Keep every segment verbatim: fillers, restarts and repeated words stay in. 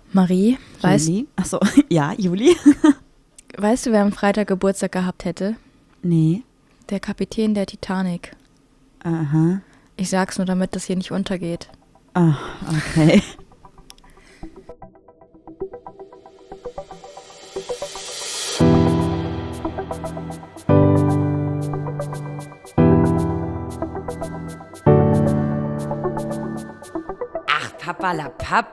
Marie, weißt, Juli? Achso, ja, Juli. weißt du, wer am Freitag Geburtstag gehabt hätte? Nee. Der Kapitän der Titanic. Aha. Ich sag's nur, damit das hier nicht untergeht. Ah, okay. Ach, Papalapap.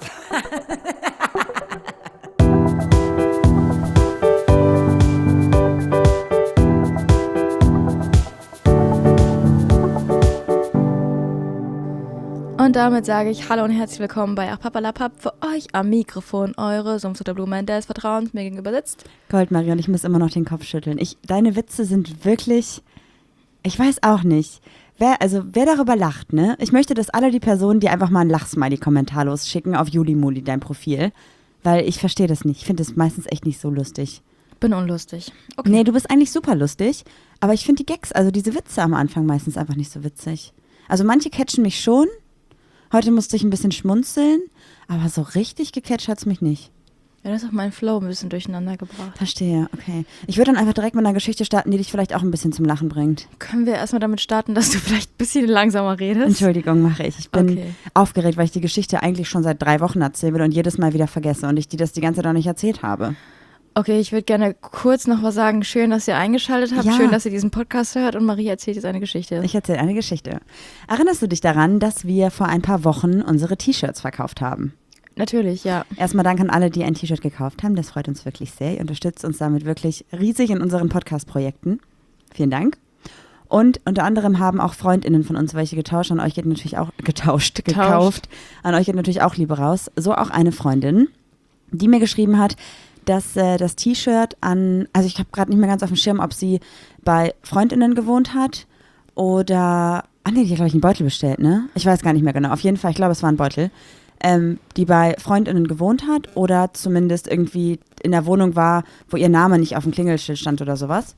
Und damit sage ich Hallo und herzlich willkommen bei Ach Papalapap. Für euch am Mikrofon eure Sumpfsutterblume, der des Vertrauens mir gegenüber sitzt. Goldmarie, und ich muss immer noch den Kopf schütteln. Ich, deine Witze sind wirklich, ich weiß auch nicht. Wer, also wer darüber lacht, ne? Ich möchte, dass alle die Personen, die einfach mal ein Lachsmiley kommentarlos schicken auf Julimuli, dein Profil. Weil ich verstehe das nicht. Ich finde das meistens echt nicht so lustig. Bin unlustig. Okay. Nee, du bist eigentlich super lustig. Aber ich finde die Gags, also diese Witze am Anfang meistens einfach nicht so witzig. Also manche catchen mich schon. Heute musste ich ein bisschen schmunzeln. Aber so richtig gecatcht hat es mich nicht. Ja, das ist auch mein Flow ein bisschen durcheinander gebracht. Verstehe, okay. Ich würde dann einfach direkt mit einer Geschichte starten, die dich vielleicht auch ein bisschen zum Lachen bringt. Können wir erstmal damit starten, dass du vielleicht ein bisschen langsamer redest? Entschuldigung, mache ich. Ich bin Okay. aufgeregt, weil ich die Geschichte eigentlich schon seit drei Wochen erzählen will und jedes Mal wieder vergesse und ich dir das die ganze Zeit noch nicht erzählt habe. Okay, ich würde gerne kurz noch was sagen. Schön, dass ihr eingeschaltet habt. Ja. Schön, dass ihr diesen Podcast hört. Und Marie erzählt jetzt eine Geschichte. Ich erzähle eine Geschichte. Erinnerst du dich daran, dass wir vor ein paar Wochen unsere T-Shirts verkauft haben? Natürlich, ja. Erstmal Dank an alle, die ein T-Shirt gekauft haben. Das freut uns wirklich sehr. Ihr unterstützt uns damit wirklich riesig in unseren Podcast-Projekten. Vielen Dank. Und unter anderem haben auch FreundInnen von uns welche getauscht. An euch geht natürlich auch, getauscht, Getauscht. gekauft. An euch geht natürlich auch Liebe raus. So auch eine Freundin, die mir geschrieben hat, dass äh, das T-Shirt an, also ich habe gerade nicht mehr ganz auf dem Schirm, ob sie bei FreundInnen gewohnt hat oder, ah nee, die hat glaube ich einen Beutel bestellt, ne? Ich weiß gar nicht mehr genau. Auf jeden Fall, ich glaube, es war ein Beutel. Ähm, die bei FreundInnen gewohnt hat oder zumindest irgendwie in der Wohnung war, wo ihr Name nicht auf dem Klingelschild stand oder sowas.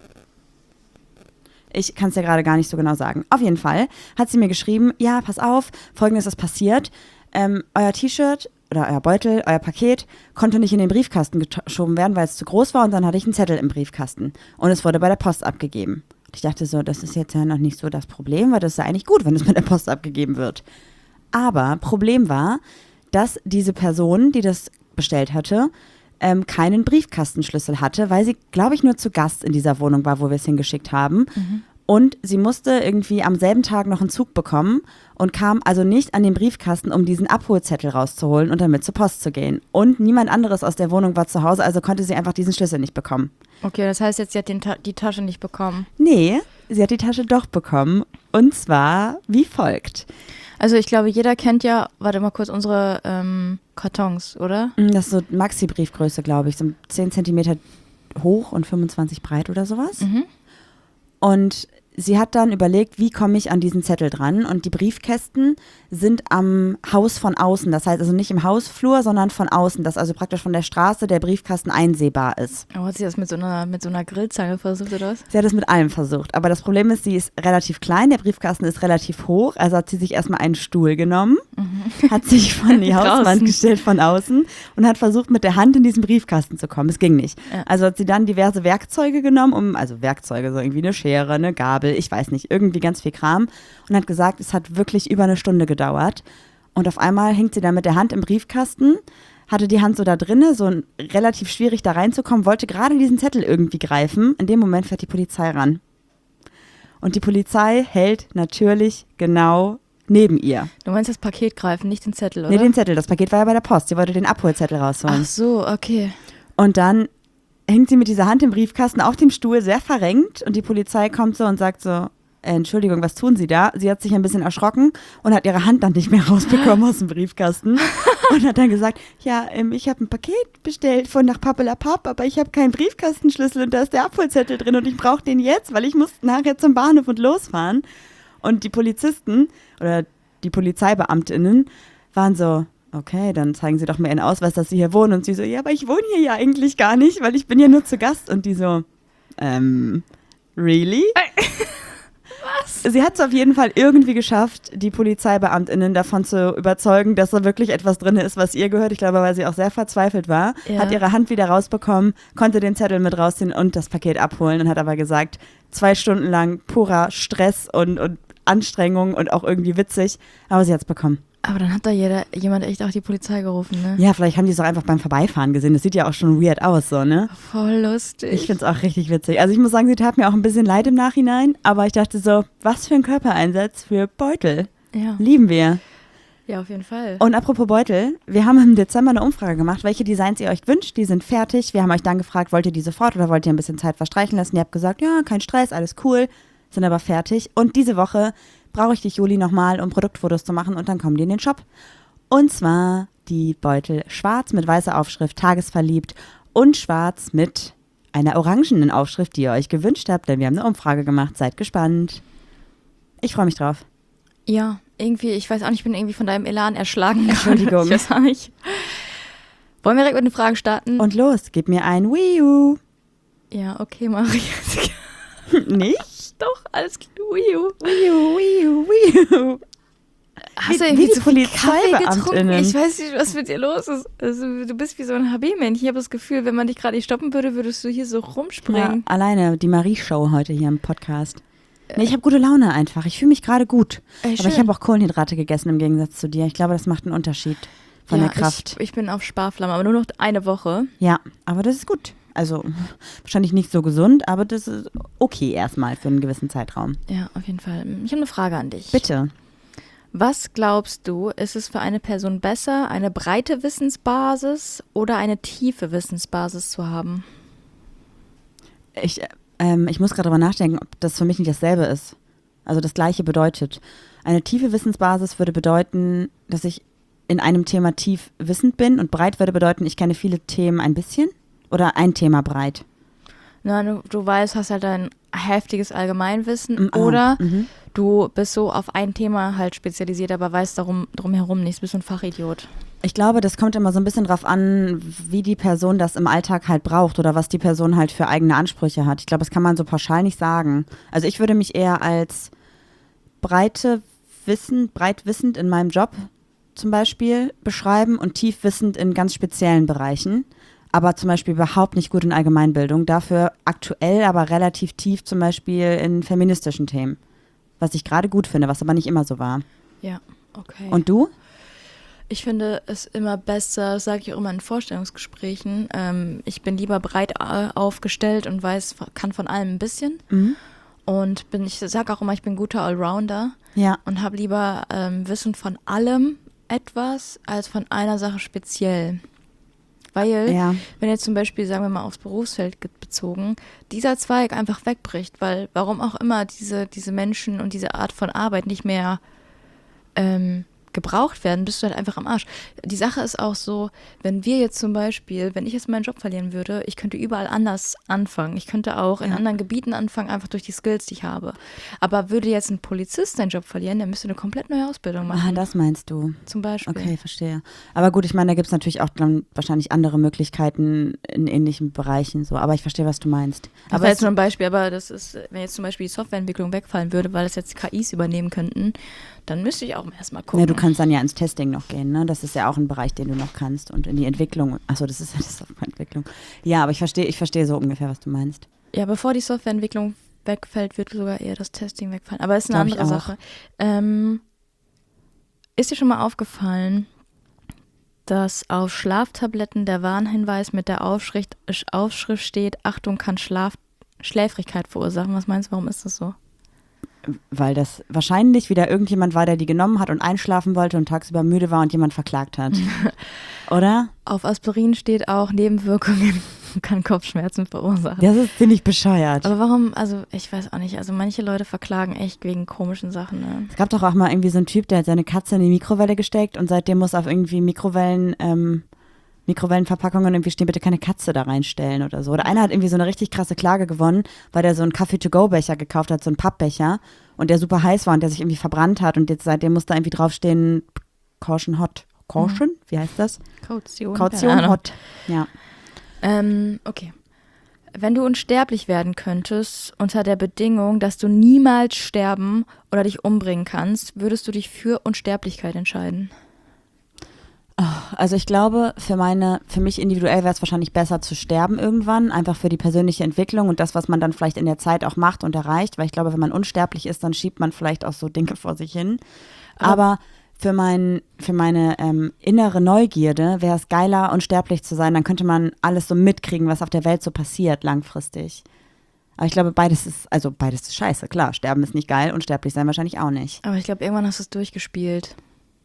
Ich kann es ja gerade gar nicht so genau sagen. Auf jeden Fall hat sie mir geschrieben, ja, pass auf, Folgendes ist passiert. Ähm, euer T-Shirt oder euer Beutel, euer Paket konnte nicht in den Briefkasten geschoben werden, weil es zu groß war und dann hatte ich einen Zettel im Briefkasten und es wurde bei der Post abgegeben. Ich dachte so, das ist jetzt ja noch nicht so das Problem, weil das ist ja eigentlich gut, wenn es bei der Post abgegeben wird. Aber Problem war, dass diese Person, die das bestellt hatte, ähm, keinen Briefkastenschlüssel hatte, weil sie, glaube ich, nur zu Gast in dieser Wohnung war, wo wir es hingeschickt haben. Mhm. Und sie musste irgendwie am selben Tag noch einen Zug bekommen und kam also nicht an den Briefkasten, um diesen Abholzettel rauszuholen und damit zur Post zu gehen. Und niemand anderes aus der Wohnung war zu Hause, also konnte sie einfach diesen Schlüssel nicht bekommen. Okay, das heißt jetzt, sie hat den Ta- die Tasche nicht bekommen. Nee, sie hat die Tasche doch bekommen. Und zwar wie folgt. Also ich glaube, jeder kennt ja, warte mal kurz, unsere ähm, Kartons, oder? Das ist so Maxi-Briefgröße, glaube ich, so zehn Zentimeter hoch und fünfundzwanzig breit oder sowas. Mhm. Und sie hat dann überlegt, wie komme ich an diesen Zettel dran? Und die Briefkästen sind am Haus von außen. Das heißt also nicht im Hausflur, sondern von außen, dass also praktisch von der Straße der Briefkasten einsehbar ist. Aber hat sie das mit so einer, mit so einer Grillzange versucht, oder was? Sie hat es mit allem versucht. Aber das Problem ist, sie ist relativ klein, der Briefkasten ist relativ hoch. Also hat sie sich erstmal einen Stuhl genommen, Mhm. hat sich von die Hauswand Draußen. gestellt von außen und hat versucht, mit der Hand in diesen Briefkasten zu kommen. Es ging nicht. Ja. Also hat sie dann diverse Werkzeuge genommen, um, also Werkzeuge, so irgendwie eine Schere, eine Gabel, ich weiß nicht, irgendwie ganz viel Kram und hat gesagt, es hat wirklich über eine Stunde gedauert. Und auf einmal hängt sie da mit der Hand im Briefkasten, hatte die Hand so da drinne, so ein- relativ schwierig da reinzukommen, wollte gerade diesen Zettel irgendwie greifen. In dem Moment fährt die Polizei ran. Und die Polizei hält natürlich genau neben ihr. Du meinst das Paket greifen, nicht den Zettel, oder? Nee, den Zettel. Das Paket war ja bei der Post. Sie wollte den Abholzettel rausholen. Ach so, okay. Und dann hängt sie mit dieser Hand im Briefkasten auf dem Stuhl, sehr verrenkt. Und die Polizei kommt so und sagt so, äh, Entschuldigung, was tun Sie da? Sie hat sich ein bisschen erschrocken und hat ihre Hand dann nicht mehr rausbekommen aus dem Briefkasten. Und hat dann gesagt, ja, ähm, ich habe ein Paket bestellt von nach Papalapap, aber ich habe keinen Briefkastenschlüssel und da ist der Abholzettel drin und ich brauche den jetzt, weil ich muss nachher zum Bahnhof und losfahren. Und die Polizisten oder die Polizeibeamtinnen waren so, okay, dann zeigen Sie doch mir Ihren Ausweis, dass Sie hier wohnen. Und sie so, ja, aber ich wohne hier ja eigentlich gar nicht, weil ich bin ja nur zu Gast. Und die so, ähm, really? krass. Sie hat es auf jeden Fall irgendwie geschafft, die PolizeibeamtInnen davon zu überzeugen, dass da wirklich etwas drin ist, was ihr gehört. Ich glaube, weil sie auch sehr verzweifelt war. Ja. Hat ihre Hand wieder rausbekommen, konnte den Zettel mit rausziehen und das Paket abholen und hat aber gesagt, zwei Stunden lang purer Stress und, und Anstrengung und auch irgendwie witzig. Aber sie hat es bekommen. Aber dann hat da jeder, jemand echt auch die Polizei gerufen, ne? Ja, vielleicht haben die es auch einfach beim Vorbeifahren gesehen. Das sieht ja auch schon weird aus, so, ne? Voll lustig. Ich finde es auch richtig witzig. Also ich muss sagen, sie tat mir auch ein bisschen leid im Nachhinein, aber ich dachte so, was für ein Körpereinsatz für Beutel. Ja. Lieben wir. Ja, auf jeden Fall. Und apropos Beutel, wir haben im Dezember eine Umfrage gemacht, welche Designs ihr euch wünscht. Die sind fertig. Wir haben euch dann gefragt, wollt ihr die sofort oder wollt ihr ein bisschen Zeit verstreichen lassen? Ihr habt gesagt, ja, kein Stress, alles cool, sind aber fertig. Und diese Woche brauche ich dich, Juli, nochmal, um Produktfotos zu machen und dann kommen die in den Shop. Und zwar die Beutel schwarz mit weißer Aufschrift, tagesverliebt und schwarz mit einer orangenen Aufschrift, die ihr euch gewünscht habt, denn wir haben eine Umfrage gemacht. Seid gespannt. Ich freue mich drauf. Ja, irgendwie, ich weiß auch nicht, ich bin irgendwie von deinem Elan erschlagen. Entschuldigung. Ich weiß auch nicht. Wollen wir direkt mit den Fragen starten? Und los, gib mir ein Wii U. Ja, okay, mach ich. Nicht? Doch, alles klar. Wii U. Wii U, Wii U, Wii U. Hast du Wie- irgendwie wie die zu viel Kaffee getrunken? PolizeibeamtInnen. Ich weiß nicht, was mit dir los ist. Also, du bist wie so ein H B-Männchen. Ich habe das Gefühl, wenn man dich gerade nicht stoppen würde, würdest du hier so Ja, rumspringen. alleine die Marie-Show heute hier im Podcast. Nee, ich habe gute Laune einfach. Ich fühle mich gerade gut. Ey, Aber ich schön. habe auch Kohlenhydrate gegessen im Gegensatz zu dir. Ich glaube, das macht einen Unterschied von ja, der Kraft. Ich, ich bin auf Sparflamme, aber nur noch eine Woche. Ja, aber das ist gut. Also wahrscheinlich nicht so gesund, aber das ist okay erstmal für einen gewissen Zeitraum. Ja, auf jeden Fall. Ich habe eine Frage an dich. Bitte. Was glaubst du, ist es für eine Person besser, eine breite Wissensbasis oder eine tiefe Wissensbasis zu haben? Ich, ähm, ich muss gerade darüber nachdenken, ob das für mich nicht dasselbe ist. Also das Gleiche bedeutet. Eine tiefe Wissensbasis würde bedeuten, dass ich in einem Thema tief wissend bin und breit würde bedeuten, ich kenne viele Themen ein bisschen oder ein Thema breit. Na, du, du weißt, hast halt ein heftiges Allgemeinwissen Mm, ah, oder mhm. du bist so auf ein Thema halt spezialisiert, aber weißt darum drumherum nichts, bist so ein Fachidiot. Ich glaube, das kommt immer so ein bisschen drauf an, wie die Person das im Alltag halt braucht oder was die Person halt für eigene Ansprüche hat. Ich glaube, das kann man so pauschal nicht sagen. Also ich würde mich eher als breite Wissen, breit wissend in meinem Job zum Beispiel beschreiben und tief wissend in ganz speziellen Bereichen. Aber zum Beispiel überhaupt nicht gut in Allgemeinbildung. Dafür aktuell, aber relativ tief zum Beispiel in feministischen Themen. Was ich gerade gut finde, was aber nicht immer so war. Ja, okay. Und du? Ich finde es immer besser, das sage ich auch immer in Vorstellungsgesprächen, ähm, ich bin lieber breit äh, aufgestellt und weiß, kann von allem ein bisschen. Mhm. Und bin, ich sage auch immer, ich bin ein guter Allrounder Ja. und habe lieber ähm, Wissen von allem etwas als von einer Sache speziell. Weil, Ja. wenn jetzt zum Beispiel, sagen wir mal, aufs Berufsfeld ge- bezogen, dieser Zweig einfach wegbricht, weil warum auch immer diese, diese Menschen und diese Art von Arbeit nicht mehr ähm, gebraucht werden, bist du halt einfach am Arsch. Die Sache ist auch so, wenn wir jetzt zum Beispiel, wenn ich jetzt meinen Job verlieren würde, ich könnte überall anders anfangen. Ich könnte auch in Ja. anderen Gebieten anfangen, einfach durch die Skills, die ich habe. Aber würde jetzt ein Polizist seinen Job verlieren, der müsste eine komplett neue Ausbildung Ah, machen. das meinst du. Zum Beispiel. Okay, verstehe. Aber gut, ich meine, da gibt es natürlich auch dann wahrscheinlich andere Möglichkeiten in ähnlichen Bereichen so. Aber ich verstehe, was du meinst. Das Aber war es, jetzt nur ein Beispiel, aber das ist, wenn jetzt zum Beispiel die Softwareentwicklung wegfallen würde, weil das jetzt K Is übernehmen könnten, dann müsste ich auch erstmal gucken. ja, du kannst dann ja ins Testing noch gehen, ne? Das ist ja auch ein Bereich, den du noch kannst. Und in die Entwicklung. Achso, das ist ja die Softwareentwicklung. Ja, aber ich verstehe, ich verstehe so ungefähr, was du meinst. Ja, bevor die Softwareentwicklung wegfällt, wird sogar eher das Testing wegfallen. Aber es ist eine Glaub ich andere auch. Sache. Ähm, ist dir schon mal aufgefallen, dass auf Schlaftabletten der Warnhinweis mit der Aufschrift, Aufschrift steht, Achtung, kann Schlaf, Schläfrigkeit verursachen? Was meinst du, warum ist das so? Weil das wahrscheinlich wieder irgendjemand war, der die genommen hat und einschlafen wollte und tagsüber müde war und jemand verklagt hat. Oder? Auf Aspirin steht auch, Nebenwirkungen kann Kopfschmerzen verursachen. Das ist ziemlich bescheuert. Aber warum, also ich weiß auch nicht, also manche Leute verklagen echt wegen komischen Sachen, ne? Es gab doch auch mal irgendwie so einen Typ, der hat seine Katze in die Mikrowelle gesteckt und seitdem muss auf irgendwie Mikrowellen, ähm, Mikrowellenverpackungen irgendwie stehen, bitte keine Katze da reinstellen oder so. Oder einer hat irgendwie so eine richtig krasse Klage gewonnen, weil der so einen Kaffee-to-go-Becher gekauft hat, so einen Pappbecher und der super heiß war und der sich irgendwie verbrannt hat und jetzt seitdem muss da irgendwie draufstehen, Caution Hot. Caution? Wie heißt das? Kaution. Kaution keine Ahnung. Hot. Ja. Ähm, okay. Wenn du unsterblich werden könntest, unter der Bedingung, dass du niemals sterben oder dich umbringen kannst, würdest du dich für Unsterblichkeit entscheiden? Also ich glaube, für meine, für mich individuell wäre es wahrscheinlich besser zu sterben irgendwann, einfach für die persönliche Entwicklung und das, was man dann vielleicht in der Zeit auch macht und erreicht, weil ich glaube, wenn man unsterblich ist, dann schiebt man vielleicht auch so Dinge vor sich hin. Aber, Aber für, mein, für meine ähm, innere Neugierde wäre es geiler, unsterblich zu sein, dann könnte man alles so mitkriegen, was auf der Welt so passiert langfristig. Aber ich glaube, beides ist, also beides ist scheiße, klar, sterben ist nicht geil, unsterblich sein wahrscheinlich auch nicht. Aber ich glaube, irgendwann hast du es durchgespielt.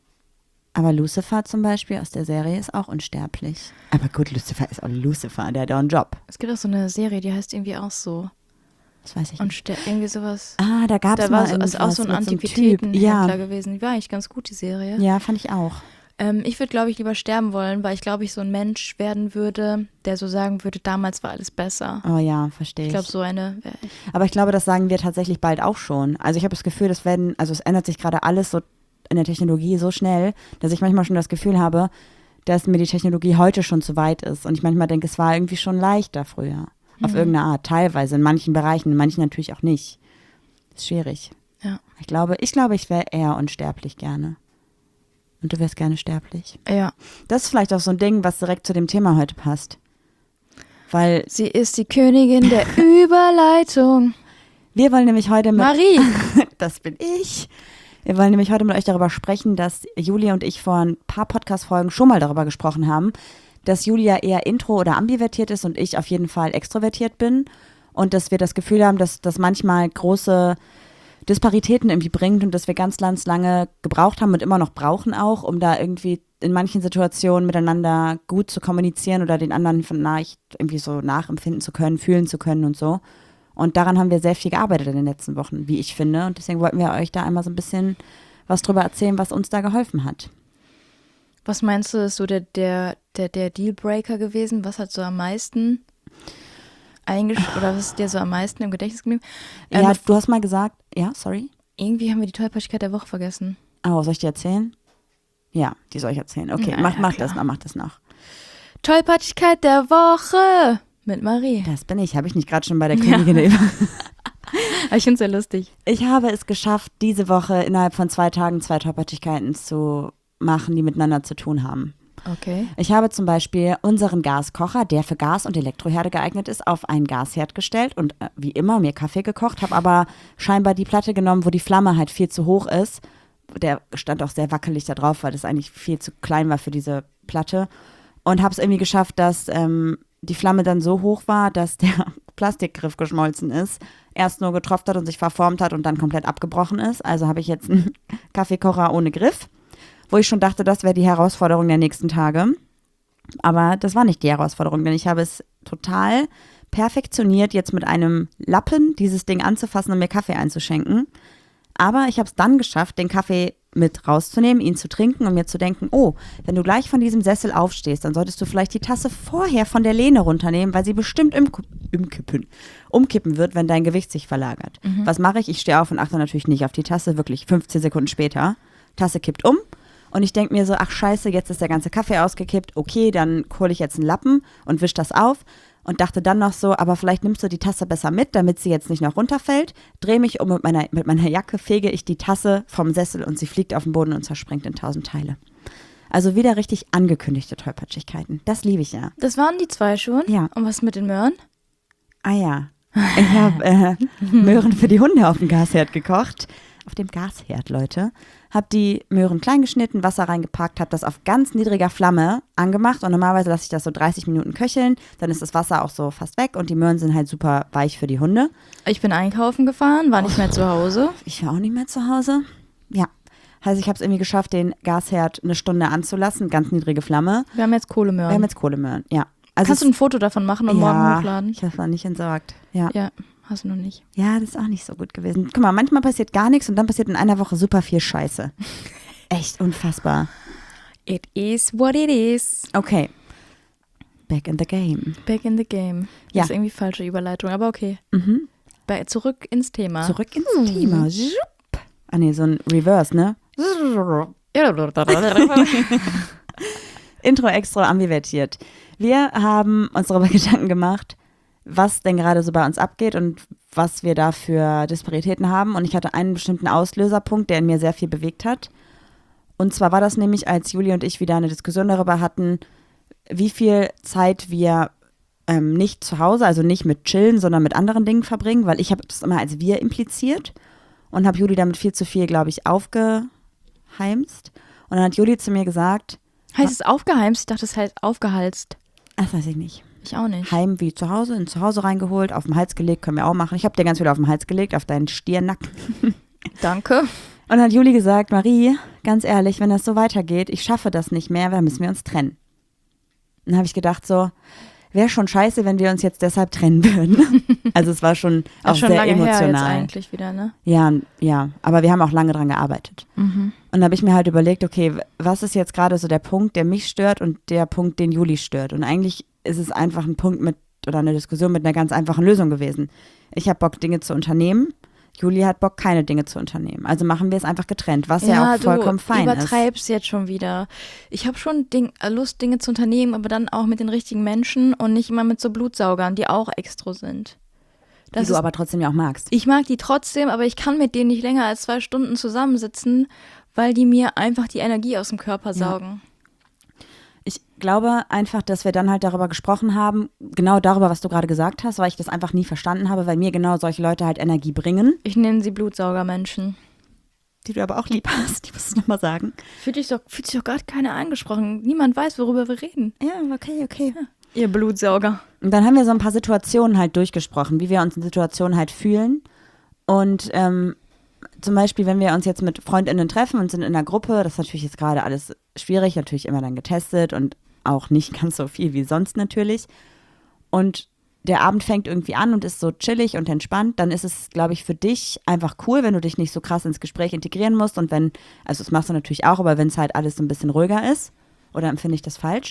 Aber Lucifer zum Beispiel aus der Serie ist auch unsterblich. Aber gut, Lucifer ist auch Lucifer, der hat auch einen Job. Es gibt auch so eine Serie, die heißt irgendwie auch so. Das weiß ich nicht. Unster- irgendwie sowas. Ah, da gab es Da mal war so, irgendwas ist auch so ein mit so einem Antiquitätenhändler Typ. Ja. gewesen. Die war eigentlich ganz gut, die Serie. Ja, fand ich auch. Ähm, ich würde, glaube ich, lieber sterben wollen, weil ich, glaube ich, so ein Mensch werden würde, der so sagen würde, damals war alles besser. Oh ja, verstehe ich. Ich glaube, so eine wäre ich. Aber ich glaube, das sagen wir tatsächlich bald auch schon. Also ich habe das Gefühl, das werden, also es ändert sich gerade alles so in der Technologie so schnell, dass ich manchmal schon das Gefühl habe, dass mir die Technologie heute schon zu weit ist. Und ich manchmal denke, es war irgendwie schon leichter früher. Mhm. Auf irgendeine Art, teilweise, in manchen Bereichen, in manchen natürlich auch nicht. Ist schwierig. Ja. Ich glaube, ich glaube, ich wäre eher unsterblich gerne. Und du wärst gerne sterblich. Ja. Das ist vielleicht auch so ein Ding, was direkt zu dem Thema heute passt. Weil Sie ist die Königin der Überleitung. wir wollen nämlich heute mit... Marie. Das bin ich. Wir wollen nämlich heute mit euch darüber sprechen, dass Julia und ich vor ein paar Podcast-Folgen schon mal darüber gesprochen haben, dass Julia eher intro- oder ambivertiert ist und ich auf jeden Fall extrovertiert bin. Und dass wir das Gefühl haben, dass das manchmal große Disparitäten irgendwie bringt und dass wir ganz, ganz lange gebraucht haben und immer noch brauchen auch, um da irgendwie in manchen Situationen miteinander gut zu kommunizieren oder den anderen vielleicht irgendwie so nachempfinden zu können, fühlen zu können und so. Und daran haben wir sehr viel gearbeitet in den letzten Wochen, wie ich finde. Und deswegen wollten wir euch da einmal so ein bisschen was drüber erzählen, was uns da geholfen hat. Was meinst du, ist so der, der, der, der Dealbreaker gewesen? Was hat so am meisten eingesch- oder was ist dir so am meisten im Gedächtnis geblieben? Ähm, Ja, du hast mal gesagt, ja, sorry. Irgendwie haben wir die Tollpatschigkeit der Woche vergessen. Oh, soll ich dir erzählen? Ja, die soll ich erzählen. Okay, Na mach, ja, mach klar. das noch, mach das noch. Tollpatschigkeit der Woche mit Marie. Das bin ich. Habe ich nicht gerade schon bei der Königin der Über- Aber ich finde es sehr lustig. Ich habe es geschafft, diese Woche innerhalb von zwei Tagen zwei Tollpatschigkeiten zu machen, die miteinander zu tun haben. Okay. Ich habe zum Beispiel unseren Gaskocher, der für Gas- und Elektroherde geeignet ist, auf einen Gasherd gestellt und äh, wie immer mir Kaffee gekocht, habe aber scheinbar die Platte genommen, wo die Flamme halt viel zu hoch ist. Der stand auch sehr wackelig da drauf, weil das eigentlich viel zu klein war für diese Platte. Und habe es irgendwie geschafft, dass ähm, die Flamme dann so hoch war, dass der Plastikgriff geschmolzen ist, erst nur getropft hat und sich verformt hat und dann komplett abgebrochen ist. Also habe ich jetzt einen Kaffeekocher ohne Griff, wo ich schon dachte, das wäre die Herausforderung der nächsten Tage. Aber das war nicht die Herausforderung, denn ich habe es total perfektioniert, jetzt mit einem Lappen dieses Ding anzufassen und mir Kaffee einzuschenken. Aber ich habe es dann geschafft, den Kaffee mit rauszunehmen, ihn zu trinken und mir zu denken, oh, wenn du gleich von diesem Sessel aufstehst, dann solltest du vielleicht die Tasse vorher von der Lehne runternehmen, weil sie bestimmt im, umkippen, umkippen wird, wenn dein Gewicht sich verlagert. Mhm. Was mache ich? Ich stehe auf und achte natürlich nicht auf die Tasse, wirklich fünfzehn Sekunden später. Tasse kippt um und ich denke mir so, ach scheiße, jetzt ist der ganze Kaffee ausgekippt, okay, dann hole ich jetzt einen Lappen und wisch das auf. Und dachte dann noch so, aber vielleicht nimmst du die Tasse besser mit, damit sie jetzt nicht noch runterfällt. Drehe mich um mit meiner, mit meiner Jacke, fege ich die Tasse vom Sessel und sie fliegt auf den Boden und zerspringt in tausend Teile. Also wieder richtig angekündigte Tollpatschigkeiten. Das liebe ich ja. Das waren die zwei schon? Ja. Und was mit den Möhren? Ah ja, ich habe äh, Möhren für die Hunde auf dem Gasherd gekocht. Auf dem Gasherd, Leute. Habe die Möhren klein geschnitten, Wasser reingepackt, habe das auf ganz niedriger Flamme angemacht und normalerweise lasse ich das so dreißig Minuten köcheln, dann ist das Wasser auch so fast weg und die Möhren sind halt super weich für die Hunde. Ich bin einkaufen gefahren, war nicht mehr zu Hause. Ich war auch nicht mehr zu Hause. Ja, also ich habe es irgendwie geschafft, den Gasherd eine Stunde anzulassen, ganz niedrige Flamme. Wir haben jetzt Kohlemöhren. Wir haben jetzt Kohlemöhren, ja. Also Kannst du ein Foto davon machen und ja, morgen hochladen? Ich habe es noch nicht entsorgt, ja. Ja, hast du noch nicht. Ja, das ist auch nicht so gut gewesen. Guck mal, manchmal passiert gar nichts und dann passiert in einer Woche super viel Scheiße. Echt unfassbar. It is what it is. Okay. Back in the game. Back in the game. Ja. Das ist irgendwie falsche Überleitung, aber okay. Mhm. Bei, zurück ins Thema. Zurück ins Thema. Ah nee, so ein Reverse, ne? Intro extra ambivertiert. Wir haben uns darüber Gedanken gemacht, was denn gerade so bei uns abgeht und was wir da für Disparitäten haben. Und ich hatte einen bestimmten Auslöserpunkt, der in mir sehr viel bewegt hat. Und zwar war das nämlich, als Juli und ich wieder eine Diskussion darüber hatten, wie viel Zeit wir ähm, nicht zu Hause, also nicht mit Chillen, sondern mit anderen Dingen verbringen, weil ich habe das immer als wir impliziert und habe Juli damit viel zu viel, glaube ich, aufgeheimst. Und dann hat Juli zu mir gesagt. Heißt es aufgeheimst? Ich dachte, es heißt aufgehalst. Das weiß ich nicht. Ich auch nicht. Heim wie zu Hause, in zu Hause reingeholt, auf den Hals gelegt, können wir auch machen. Ich habe dir ganz viel auf den Hals gelegt, auf deinen Stirnnacken. Danke. Und dann hat Juli gesagt, Marie, ganz ehrlich, wenn das so weitergeht, ich schaffe das nicht mehr, dann müssen wir uns trennen. Dann habe ich gedacht so, wäre schon scheiße, wenn wir uns jetzt deshalb trennen würden. Also es war schon auch schon sehr lange emotional. her jetzt eigentlich wieder, ne? Ja, ja, aber wir haben auch lange dran gearbeitet. Mhm. Und da habe ich mir halt überlegt, okay, was ist jetzt gerade so der Punkt, der mich stört und der Punkt, den Juli stört? Und eigentlich ist es einfach ein Punkt mit, oder eine Diskussion mit einer ganz einfachen Lösung gewesen. Ich habe Bock, Dinge zu unternehmen. Juli hat Bock, keine Dinge zu unternehmen. Also machen wir es einfach getrennt, was ja, ja auch vollkommen fein ist. Du übertreibst jetzt schon wieder. Ich habe schon Ding, Lust, Dinge zu unternehmen, aber dann auch mit den richtigen Menschen und nicht immer mit so Blutsaugern, die auch extra sind. Das die du ist, aber trotzdem ja auch magst. Ich mag die trotzdem, aber ich kann mit denen nicht länger als zwei Stunden zusammensitzen, weil die mir einfach die Energie aus dem Körper saugen. Ja. Ich glaube einfach, dass wir dann halt darüber gesprochen haben, genau darüber, was du gerade gesagt hast, weil ich das einfach nie verstanden habe, weil mir genau solche Leute halt Energie bringen. Ich nenne sie Blutsaugermenschen. Die du aber auch lieb hast, die musst du nochmal sagen. Fühlt sich doch, fühlt sich doch gerade keiner angesprochen. Niemand weiß, worüber wir reden. Ja, okay, okay. Ja. Ihr Blutsauger. Und dann haben wir so ein paar Situationen halt durchgesprochen, wie wir uns in Situationen halt fühlen. Und ähm, zum Beispiel, wenn wir uns jetzt mit FreundInnen treffen und sind in einer Gruppe, das ist natürlich jetzt gerade alles schwierig, natürlich immer dann getestet und auch nicht ganz so viel wie sonst natürlich. Und der Abend fängt irgendwie an und ist so chillig und entspannt, dann ist es, glaube ich, für dich einfach cool, wenn du dich nicht so krass ins Gespräch integrieren musst und wenn, also das machst du natürlich auch, aber wenn es halt alles so ein bisschen ruhiger ist, oder empfinde ich das falsch?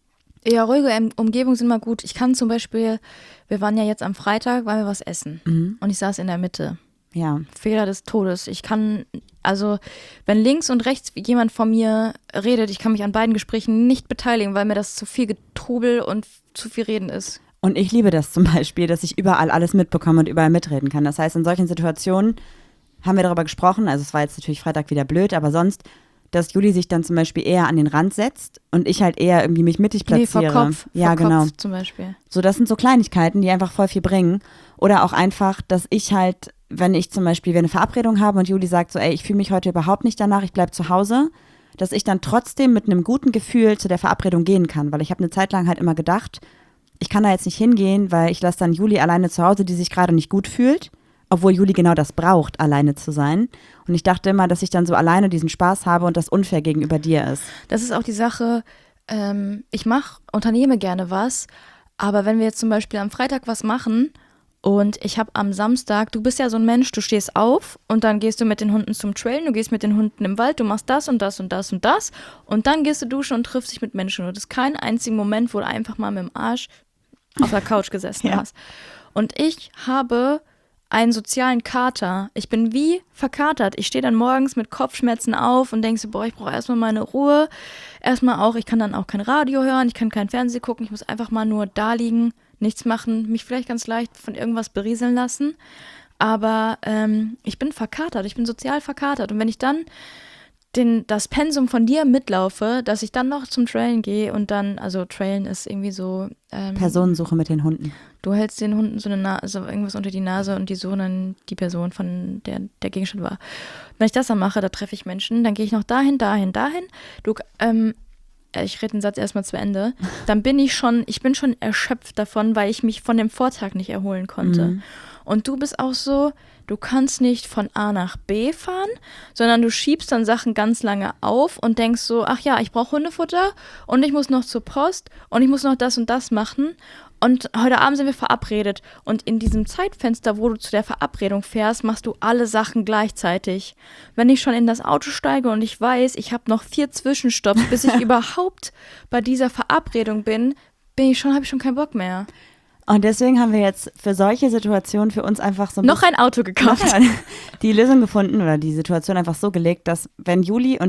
Ja, ruhige Umgebungen sind mal gut. Ich kann zum Beispiel, wir waren ja jetzt am Freitag, weil wir was essen Mhm. und ich saß in der Mitte. Ja. Fehler des Todes. Ich kann, also wenn links und rechts jemand von mir redet, ich kann mich an beiden Gesprächen nicht beteiligen, weil mir das zu viel Getrubel und zu viel Reden ist. Und ich liebe das zum Beispiel, dass ich überall alles mitbekomme und überall mitreden kann. Das heißt, in solchen Situationen haben wir darüber gesprochen, also es war jetzt natürlich Freitag wieder blöd, aber sonst, dass Juli sich dann zum Beispiel eher an den Rand setzt und ich halt eher irgendwie mich mittig platziere. Nee, vor Kopf. Ja, vor genau. Kopf zum Beispiel. So, das sind so Kleinigkeiten, die einfach voll viel bringen. Oder auch einfach, dass ich halt, wenn ich zum Beispiel wir eine Verabredung habe und Juli sagt so, ey, ich fühle mich heute überhaupt nicht danach, ich bleib zu Hause, dass ich dann trotzdem mit einem guten Gefühl zu der Verabredung gehen kann. Weil ich habe eine Zeit lang halt immer gedacht, ich kann da jetzt nicht hingehen, weil ich lasse dann Juli alleine zu Hause, die sich gerade nicht gut fühlt, obwohl Juli genau das braucht, alleine zu sein. Und ich dachte immer, dass ich dann so alleine diesen Spaß habe und das unfair gegenüber dir ist. Das ist auch die Sache, ähm, ich mache, unternehme gerne was, aber wenn wir jetzt zum Beispiel am Freitag was machen und ich habe am Samstag, du bist ja so ein Mensch, du stehst auf und dann gehst du mit den Hunden zum Trailen, du gehst mit den Hunden im Wald, du machst das und das und das und das und dann gehst du duschen und triffst dich mit Menschen. Und das ist kein einziger Moment, wo du einfach mal mit dem Arsch auf der Couch gesessen Ja. hast. Und ich habe einen sozialen Kater. Ich bin wie verkatert. Ich stehe dann morgens mit Kopfschmerzen auf und denke so, boah, ich brauche erstmal meine Ruhe. Erstmal auch, ich kann dann auch kein Radio hören, ich kann kein Fernsehen gucken, ich muss einfach mal nur da liegen, nichts machen, mich vielleicht ganz leicht von irgendwas berieseln lassen. Aber ähm, ich bin verkatert, ich bin sozial verkatert. Und wenn ich dann den, das Pensum von dir mitlaufe, dass ich dann noch zum Trailen gehe und dann, also Trailen ist irgendwie so ähm, Personensuche mit den Hunden. du hältst den Hunden so, eine Na- so irgendwas unter die Nase und die suchen dann die Person, von der der Gegenstand war. Wenn ich das dann mache, da treffe ich Menschen, dann gehe ich noch dahin, dahin, dahin. Du, ähm, ich rede den Satz erstmal zu Ende. Dann bin ich schon, ich bin schon erschöpft davon, weil ich mich von dem Vortag nicht erholen konnte. Mhm. Und du bist auch so, du kannst nicht von A nach B fahren, sondern du schiebst dann Sachen ganz lange auf und denkst so, ach ja, ich brauche Hundefutter und ich muss noch zur Post und ich muss noch das und das machen. Und heute Abend sind wir verabredet. Und in diesem Zeitfenster, wo du zu der Verabredung fährst, machst du alle Sachen gleichzeitig. Wenn ich schon in das Auto steige und ich weiß, ich habe noch vier Zwischenstopps, bis ich überhaupt bei dieser Verabredung bin, bin ich schon, habe ich schon keinen Bock mehr. Und deswegen haben wir jetzt für solche Situationen für uns einfach so ein Noch ein Auto gekauft. die Lösung gefunden oder die Situation einfach so gelegt, dass wenn Juli und ich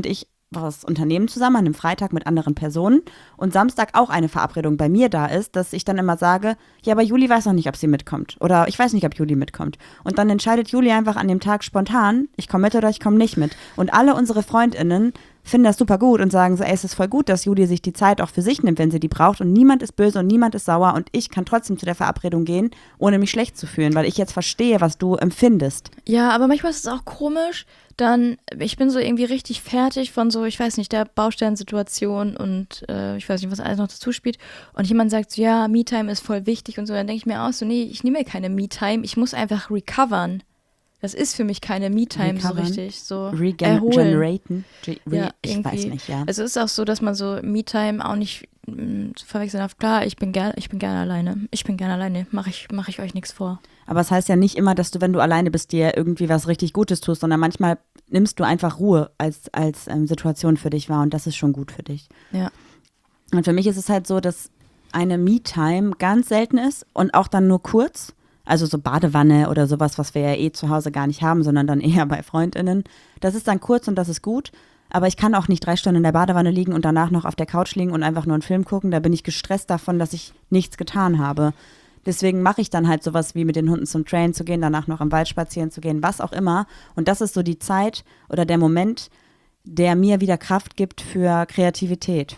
was unternehmen zusammen an einem Freitag mit anderen Personen und Samstag auch eine Verabredung bei mir da ist, dass ich dann immer sage, ja, aber Juli weiß noch nicht, ob sie mitkommt. Oder ich weiß nicht, ob Juli mitkommt. Und dann entscheidet Juli einfach an dem Tag spontan, ich komme mit oder ich komme nicht mit. Und alle unsere FreundInnen finden das super gut und sagen so, ey, es ist voll gut, dass Juli sich die Zeit auch für sich nimmt, wenn sie die braucht und niemand ist böse und niemand ist sauer und ich kann trotzdem zu der Verabredung gehen, ohne mich schlecht zu fühlen, weil ich jetzt verstehe, was du empfindest. Ja, aber manchmal ist es auch komisch, dann, ich bin so irgendwie richtig fertig von so, ich weiß nicht, der Baustellensituation und äh, ich weiß nicht, was alles noch dazu spielt und jemand sagt so, ja, Me-Time ist voll wichtig und so, dann denke ich mir auch so, nee, ich nehme mir keine Me-Time, ich muss einfach recovern. Das ist für mich keine Me-Time so richtig. So Regeneraten. Re- ja, ich irgendwie. weiß nicht, ja. Also es ist auch so, dass man so Me-Time auch nicht mh, verwechseln darf. Klar, ich bin gerne, ich bin gerne alleine. Ich bin gerne alleine. Mache ich, mach ich euch nichts vor. Aber es heißt ja nicht immer, dass du, wenn du alleine bist, dir irgendwie was richtig Gutes tust, sondern manchmal nimmst du einfach Ruhe als, als ähm, Situation für dich wahr und das ist schon gut für dich. Ja. Und für mich ist es halt so, dass eine Me-Time ganz selten ist und auch dann nur kurz. Also so Badewanne oder sowas, was wir ja eh zu Hause gar nicht haben, sondern dann eher bei FreundInnen. Das ist dann kurz und das ist gut. Aber ich kann auch nicht drei Stunden in der Badewanne liegen und danach noch auf der Couch liegen und einfach nur einen Film gucken. Da bin ich gestresst davon, dass ich nichts getan habe. Deswegen mache ich dann halt sowas wie mit den Hunden zum Trainen zu gehen, danach noch im Wald spazieren zu gehen, was auch immer. Und das ist so die Zeit oder der Moment, der mir wieder Kraft gibt für Kreativität.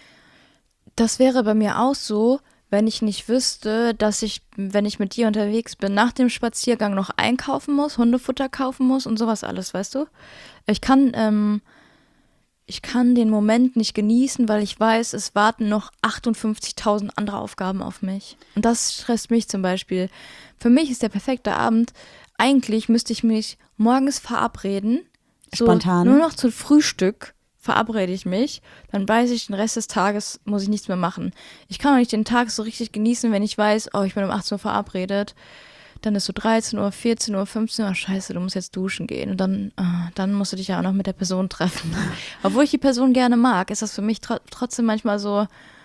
Das wäre bei mir auch so, wenn ich nicht wüsste, dass ich, wenn ich mit dir unterwegs bin, nach dem Spaziergang noch einkaufen muss, Hundefutter kaufen muss und sowas alles, weißt du? Ich kann, ähm, ich kann den Moment nicht genießen, weil ich weiß, es warten noch achtundfünfzigtausend andere Aufgaben auf mich. Und das stresst mich zum Beispiel. Für mich ist der perfekte Abend, eigentlich müsste ich mich morgens verabreden. So Spontan. Nur noch zum Frühstück verabrede ich mich, dann weiß ich, den Rest des Tages muss ich nichts mehr machen. Ich kann auch nicht den Tag so richtig genießen, wenn ich weiß, oh, ich bin um achtzehn Uhr verabredet, dann ist so dreizehn Uhr, vierzehn Uhr, fünfzehn Uhr, scheiße, du musst jetzt duschen gehen und dann, oh, dann musst du dich ja auch noch mit der Person treffen. Obwohl ich die Person gerne mag, ist das für mich tr- trotzdem manchmal so,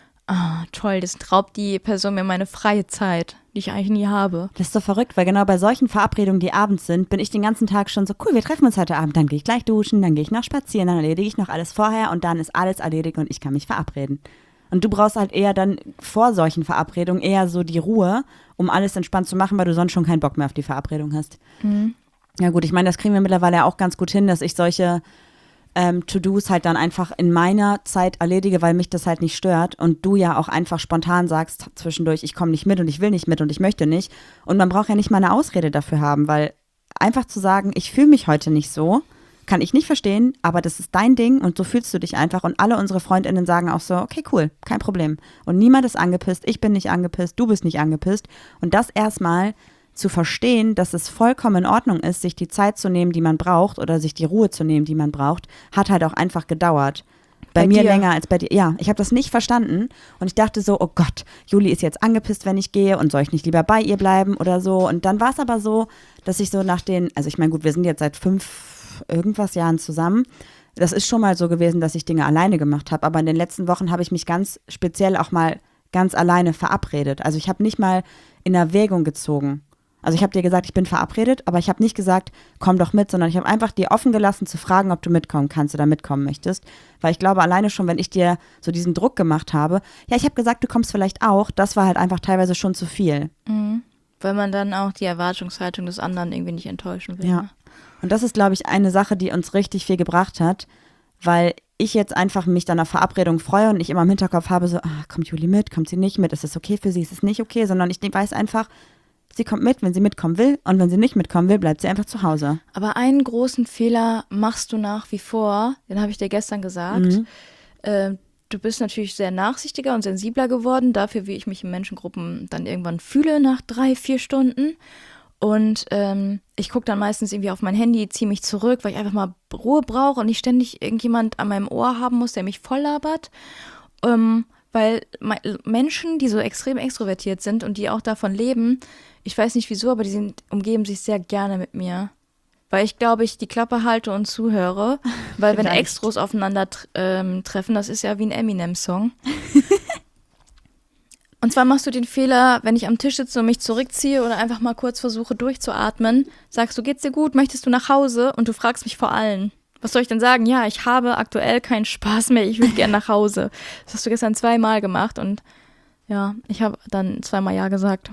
oh, toll, das raubt die Person mir meine freie Zeit, die ich eigentlich nie habe. Das ist so verrückt, weil genau bei solchen Verabredungen, die abends sind, bin ich den ganzen Tag schon so, cool, wir treffen uns heute Abend, dann gehe ich gleich duschen, dann gehe ich noch spazieren, dann erledige ich noch alles vorher und dann ist alles erledigt und ich kann mich verabreden. Und du brauchst halt eher dann vor solchen Verabredungen eher so die Ruhe, um alles entspannt zu machen, weil du sonst schon keinen Bock mehr auf die Verabredung hast. Mhm. Ja gut, ich meine, das kriegen wir mittlerweile auch ganz gut hin, dass ich solche ähm, To-Dos halt dann einfach in meiner Zeit erledige, weil mich das halt nicht stört und du ja auch einfach spontan sagst zwischendurch, ich komme nicht mit und ich will nicht mit und ich möchte nicht. Und man braucht ja nicht mal eine Ausrede dafür haben, weil einfach zu sagen, ich fühle mich heute nicht so, kann ich nicht verstehen, aber das ist dein Ding und so fühlst du dich einfach und alle unsere FreundInnen sagen auch so, okay, cool, kein Problem. Und niemand ist angepisst, ich bin nicht angepisst, du bist nicht angepisst und das erstmal zu verstehen, dass es vollkommen in Ordnung ist, sich die Zeit zu nehmen, die man braucht oder sich die Ruhe zu nehmen, die man braucht, hat halt auch einfach gedauert. Bei, bei mir dir. Länger als bei dir. Ja, ich habe das nicht verstanden und ich dachte so, oh Gott, Juli ist jetzt angepisst, wenn ich gehe und soll ich nicht lieber bei ihr bleiben oder so. Und dann war es aber so, dass ich so nach den, also ich meine, gut, wir sind jetzt seit fünf irgendwas Jahren zusammen. Das ist schon mal so gewesen, dass ich Dinge alleine gemacht habe, aber in den letzten Wochen habe ich mich ganz speziell auch mal ganz alleine verabredet. Also ich habe nicht mal in Erwägung gezogen. Also ich habe dir gesagt, ich bin verabredet, aber ich habe nicht gesagt, komm doch mit, sondern ich habe einfach dir offen gelassen zu fragen, ob du mitkommen kannst oder mitkommen möchtest. Weil ich glaube, alleine schon, wenn ich dir so diesen Druck gemacht habe, ja, ich habe gesagt, du kommst vielleicht auch, das war halt einfach teilweise schon zu viel. Mhm. Weil man dann auch die Erwartungshaltung des anderen irgendwie nicht enttäuschen will. Ja. Ne? Und das ist, glaube ich, eine Sache, die uns richtig viel gebracht hat, weil ich jetzt einfach mich dann auf Verabredung freue und nicht immer im Hinterkopf habe, so, ah, kommt Juli mit, kommt sie nicht mit, ist es okay für sie, ist es nicht okay, sondern ich weiß einfach, sie kommt mit, wenn sie mitkommen will und wenn sie nicht mitkommen will, bleibt sie einfach zu Hause. Aber einen großen Fehler machst du nach wie vor, den habe ich dir gestern gesagt. Mhm. Äh, du bist natürlich sehr nachsichtiger und sensibler geworden dafür, wie ich mich in Menschengruppen dann irgendwann fühle nach drei, vier Stunden. Und ähm, ich gucke dann meistens irgendwie auf mein Handy, ziehe mich zurück, weil ich einfach mal Ruhe brauche und nicht ständig irgendjemand an meinem Ohr haben muss, der mich voll labert. Ähm, weil Menschen, die so extrem extrovertiert sind und die auch davon leben, ich weiß nicht wieso, aber die sind, umgeben sich sehr gerne mit mir. Weil ich glaube, ich die Klappe halte und zuhöre. Weil wenn Extros aufeinander ähm, treffen, das ist ja wie ein Eminem-Song. Und zwar machst du den Fehler, wenn ich am Tisch sitze und mich zurückziehe oder einfach mal kurz versuche durchzuatmen, sagst du, geht's dir gut, möchtest du nach Hause? Und du fragst mich vor allen. Was soll ich denn sagen? Ja, ich habe aktuell keinen Spaß mehr, ich würde gerne nach Hause. Das hast du gestern zweimal gemacht und ja, ich habe dann zweimal Ja gesagt.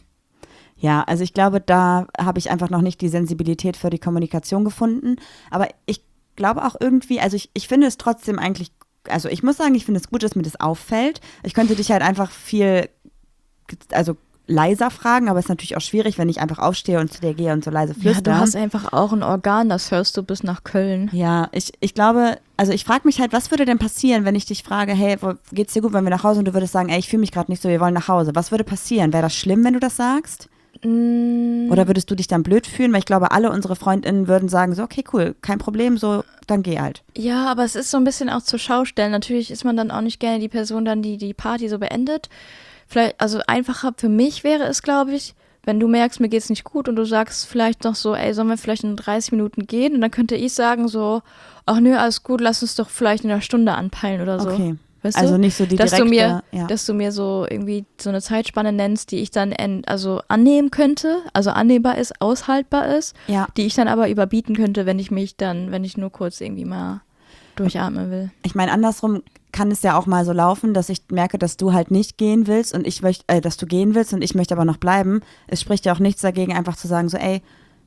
Ja, also ich glaube, da habe ich einfach noch nicht die Sensibilität für die Kommunikation gefunden. Aber ich glaube auch irgendwie, also ich, ich finde es trotzdem eigentlich, also ich muss sagen, ich finde es gut, dass mir das auffällt. Ich könnte dich halt einfach viel, also leiser fragen, aber es ist natürlich auch schwierig, wenn ich einfach aufstehe und zu dir gehe und so leise flüstere. Ja, du hast einfach auch ein Organ, das hörst du bis nach Köln. Ja, ich, ich glaube, also ich frage mich halt, was würde denn passieren, wenn ich dich frage, hey, wo, geht's dir gut, wenn wir nach Hause, und du würdest sagen, ey, ich fühle mich gerade nicht so, wir wollen nach Hause. Was würde passieren? Wäre das schlimm, wenn du das sagst? Mm. Oder würdest du dich dann blöd fühlen? Weil ich glaube, alle unsere FreundInnen würden sagen so, okay, cool, kein Problem, so, dann geh halt. Ja, aber es ist so ein bisschen auch zur Schaustellen. Natürlich ist man dann auch nicht gerne die Person dann, die die Party so beendet. Vielleicht, also einfacher für mich wäre es, glaube ich, wenn du merkst, mir geht's nicht gut und du sagst vielleicht noch so, ey, sollen wir vielleicht in dreißig Minuten gehen? Und dann könnte ich sagen so, ach nö, alles gut, lass uns doch vielleicht in einer Stunde anpeilen oder so. Okay. Weißt also du? nicht so die dass direkte, du mir, ja. dass du mir so irgendwie so eine Zeitspanne nennst, die ich dann en, also annehmen könnte, also annehmbar ist, aushaltbar ist, Ja. die ich dann aber überbieten könnte, wenn ich mich dann, wenn ich nur kurz irgendwie mal durchatmen will. Ich meine, andersrum kann es ja auch mal so laufen, dass ich merke, dass du halt nicht gehen willst und ich möchte, äh, dass du gehen willst und ich möchte aber noch bleiben. Es spricht ja auch nichts dagegen, einfach zu sagen, so, ey,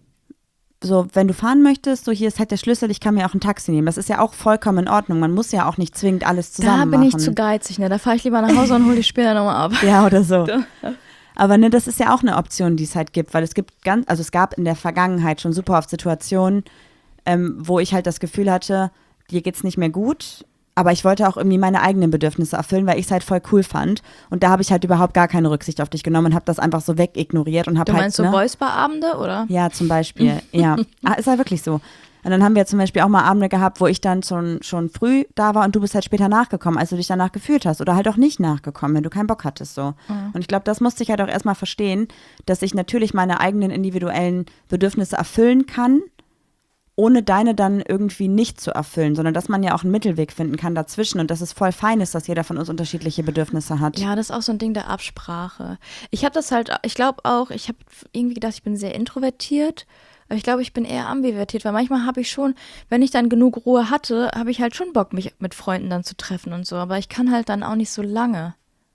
so, wenn du fahren möchtest, so hier ist halt der Schlüssel, ich kann mir auch ein Taxi nehmen. Das ist ja auch vollkommen in Ordnung. Man muss ja auch nicht zwingend alles zusammen Da bin machen. ich zu geizig, ne? Da fahre ich lieber nach Hause und hole die später nochmal ab. Ja, oder so. Aber ne, das ist ja auch eine Option, die es halt gibt, weil es gibt ganz, also es gab in der Vergangenheit schon super oft Situationen, ähm, wo ich halt das Gefühl hatte, dir geht's nicht mehr gut, aber ich wollte auch irgendwie meine eigenen Bedürfnisse erfüllen, weil ich es halt voll cool fand. Und da habe ich halt überhaupt gar keine Rücksicht auf dich genommen und habe das einfach so wegignoriert und habe Du halt, meinst so ne? Voice-Bar-Abende, oder? Ja, zum Beispiel, ja. Ah, ist halt wirklich so. Und dann haben wir zum Beispiel auch mal Abende gehabt, wo ich dann schon, schon früh da war und du bist halt später nachgekommen, als du dich danach gefühlt hast oder halt auch nicht nachgekommen, wenn du keinen Bock hattest so. Mhm. Und ich glaube, das musste ich halt auch erstmal verstehen, dass ich natürlich meine eigenen individuellen Bedürfnisse erfüllen kann, ohne deine dann irgendwie nicht zu erfüllen, sondern dass man ja auch einen Mittelweg finden kann dazwischen und dass es voll fein ist, dass jeder von uns unterschiedliche Bedürfnisse hat. Ja, das ist auch so ein Ding der Absprache. Ich habe das halt, ich glaube auch, ich habe irgendwie gedacht, ich bin sehr introvertiert, aber ich glaube, ich bin eher ambivertiert, weil manchmal habe ich schon, wenn ich dann genug Ruhe hatte, habe ich halt schon Bock, mich mit Freunden dann zu treffen und so, aber ich kann halt dann auch nicht so lange.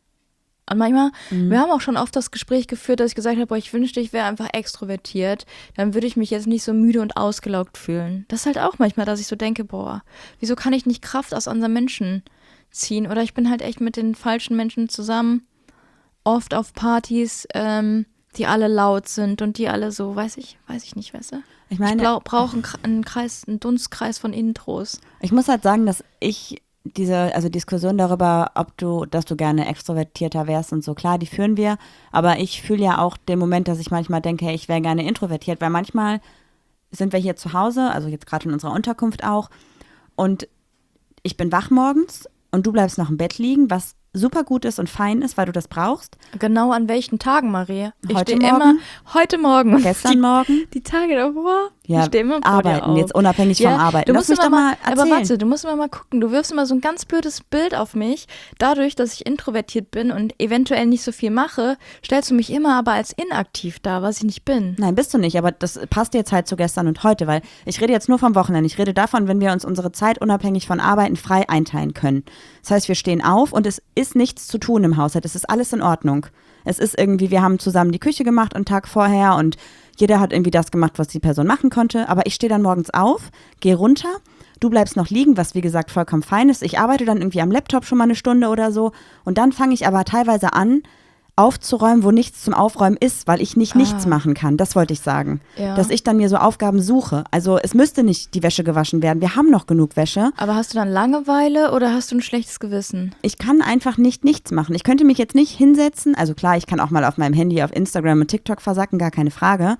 Und manchmal, mhm. wir haben auch schon oft das Gespräch geführt, dass ich gesagt habe, boah, ich wünschte, ich wäre einfach extrovertiert, dann würde ich mich jetzt nicht so müde und ausgelaugt fühlen. Das ist halt auch manchmal, dass ich so denke, boah, wieso kann ich nicht Kraft aus anderen Menschen ziehen? Oder ich bin halt echt mit den falschen Menschen zusammen, oft auf Partys, ähm, die alle laut sind und die alle so, weiß ich, weiß ich nicht, weißt du? Ich meine, ich brauche einen, einen Kreis, einen Dunstkreis von Intros. Ich muss halt sagen, dass ich diese, also Diskussion darüber, ob du, dass du gerne extrovertierter wärst und so, klar, die führen wir, aber ich fühle ja auch den Moment, dass ich manchmal denke, hey, ich wäre gerne introvertiert, weil manchmal sind wir hier zu Hause, also jetzt gerade in unserer Unterkunft auch, und ich bin wach morgens und du bleibst noch im Bett liegen, was super gut ist und fein ist, weil du das brauchst. Genau an welchen Tagen, Maria? Ich Heute stehe Morgen, immer, heute Morgen. Gestern die, Morgen. Die Tage davor. Ja, ich stehe immer vor arbeiten, dir auf. jetzt unabhängig ja, vom Arbeiten. Du Lass musst mich immer doch mal erzählen. Aber warte, du musst immer mal gucken. Du wirfst immer so ein ganz blödes Bild auf mich. Dadurch, dass ich introvertiert bin und eventuell nicht so viel mache, stellst du mich immer aber als inaktiv dar, was ich nicht bin. Nein, bist du nicht, aber das passt jetzt halt zu gestern und heute, weil ich rede jetzt nur vom Wochenende. Ich rede davon, wenn wir uns unsere Zeit unabhängig von Arbeiten frei einteilen können. Das heißt, wir stehen auf und es ist nichts zu tun im Haushalt. Es ist alles in Ordnung. Es ist irgendwie, wir haben zusammen die Küche gemacht einen Tag vorher und jeder hat irgendwie das gemacht, was die Person machen konnte. Aber ich stehe dann morgens auf, gehe runter, du bleibst noch liegen, was wie gesagt vollkommen fein ist. Ich arbeite dann irgendwie am Laptop schon mal eine Stunde oder so und dann fange ich aber teilweise an, aufzuräumen, wo nichts zum Aufräumen ist, weil ich nicht Ah. nichts machen kann. Das wollte ich sagen. Ja. Dass ich dann mir so Aufgaben suche. Also es müsste nicht die Wäsche gewaschen werden. Wir haben noch genug Wäsche. Aber hast du dann Langeweile oder hast du ein schlechtes Gewissen? Ich kann einfach nicht nichts machen. Ich könnte mich jetzt nicht hinsetzen. Also klar, ich kann auch mal auf meinem Handy auf Instagram und TikTok versacken, gar keine Frage.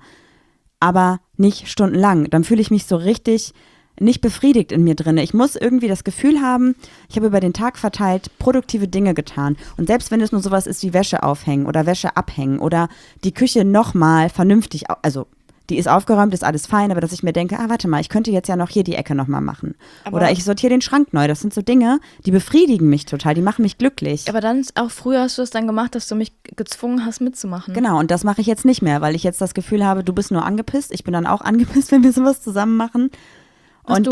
Aber nicht stundenlang. Dann fühle ich mich so richtig nicht befriedigt in mir drin. Ich muss irgendwie das Gefühl haben, ich habe über den Tag verteilt produktive Dinge getan. Und selbst wenn es nur sowas ist wie Wäsche aufhängen oder Wäsche abhängen oder die Küche nochmal vernünftig, also die ist aufgeräumt, ist alles fein, aber dass ich mir denke, ah, warte mal, ich könnte jetzt ja noch hier die Ecke nochmal machen. Aber oder ich sortiere den Schrank neu. Das sind so Dinge, die befriedigen mich total, die machen mich glücklich. Aber dann, auch früher hast du es dann gemacht, dass du mich gezwungen hast mitzumachen. Genau, und das mache ich jetzt nicht mehr, weil ich jetzt das Gefühl habe, du bist nur angepisst, ich bin dann auch angepisst, wenn wir sowas zusammen machen. Was Und du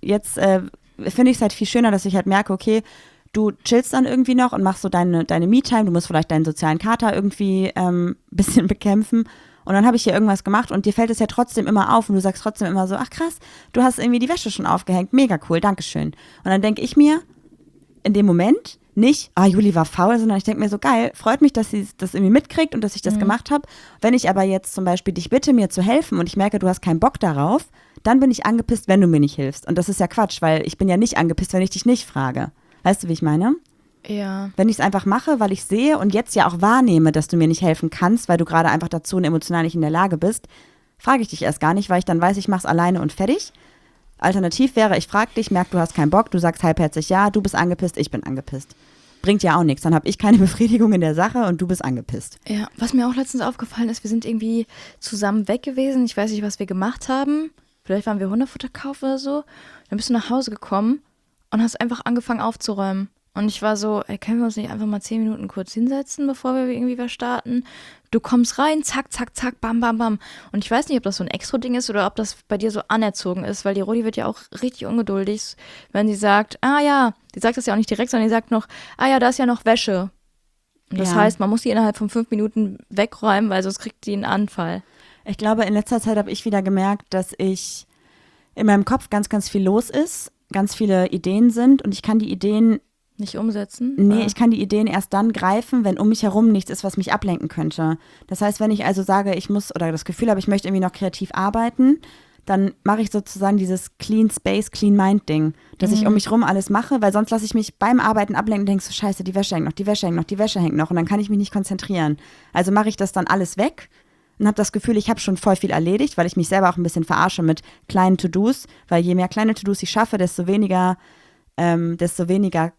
jetzt äh, finde ich es halt viel schöner, dass ich halt merke, okay, du chillst dann irgendwie noch und machst so deine, deine Me-Time, du musst vielleicht deinen sozialen Kater irgendwie ähm, ein bisschen bekämpfen und dann habe ich hier irgendwas gemacht und dir fällt es ja trotzdem immer auf und du sagst trotzdem immer so, ach krass, du hast irgendwie die Wäsche schon aufgehängt, mega cool, dankeschön. Und dann denke ich mir in dem Moment nicht, ah, Juli war faul, sondern ich denke mir so, geil, freut mich, dass sie das irgendwie mitkriegt und dass ich das mhm. gemacht habe. Wenn ich aber jetzt zum Beispiel dich bitte, mir zu helfen und ich merke, du hast keinen Bock darauf, dann bin ich angepisst, wenn du mir nicht hilfst. Und das ist ja Quatsch, weil ich bin ja nicht angepisst, wenn ich dich nicht frage. Weißt du, wie ich meine? Ja. Wenn ich es einfach mache, weil ich sehe und jetzt ja auch wahrnehme, dass du mir nicht helfen kannst, weil du gerade einfach dazu und emotional nicht in der Lage bist, frage ich dich erst gar nicht, weil ich dann weiß, ich mache es alleine und fertig. Alternativ wäre, ich frage dich, merk, du hast keinen Bock, du sagst halbherzig ja, du bist angepisst, ich bin angepisst. Bringt ja auch nichts. Dann habe ich keine Befriedigung in der Sache und du bist angepisst. Ja, was mir auch letztens aufgefallen ist, wir sind irgendwie zusammen weg gewesen. Ich weiß nicht, was wir gemacht haben. Vielleicht waren wir Hundefutter kaufen oder so. Dann bist du nach Hause gekommen und hast einfach angefangen aufzuräumen. Und ich war so, ey, können wir uns nicht einfach mal zehn Minuten kurz hinsetzen, bevor wir irgendwie was starten? Du kommst rein, zack, zack, zack, bam, bam, bam. Und ich weiß nicht, ob das so ein Extra-Ding ist oder ob das bei dir so anerzogen ist, weil die Rodi wird ja auch richtig ungeduldig, wenn sie sagt, ah ja, die sagt das ja auch nicht direkt, sondern die sagt noch, ah ja, da ist ja noch Wäsche. Und das ja. heißt, man muss die innerhalb von fünf Minuten wegräumen, weil sonst kriegt die einen Anfall. Ich glaube, in letzter Zeit habe ich wieder gemerkt, dass ich in meinem Kopf ganz, ganz viel los ist, ganz viele Ideen sind und ich kann die Ideen nicht umsetzen? Nee, oder? Ich kann die Ideen erst dann greifen, wenn um mich herum nichts ist, was mich ablenken könnte. Das heißt, wenn ich also sage, ich muss oder das Gefühl habe, ich möchte irgendwie noch kreativ arbeiten, dann mache ich sozusagen dieses Clean Space, Clean Mind Ding, dass mhm. ich um mich rum alles mache, weil sonst lasse ich mich beim Arbeiten ablenken und denke so, scheiße, die Wäsche hängt noch, die Wäsche hängt noch, die Wäsche hängt noch und dann kann ich mich nicht konzentrieren. Also mache ich das dann alles weg und habe das Gefühl, ich habe schon voll viel erledigt, weil ich mich selber auch ein bisschen verarsche mit kleinen To-Dos, weil je mehr kleine To-Dos ich schaffe, desto weniger, ähm, desto weniger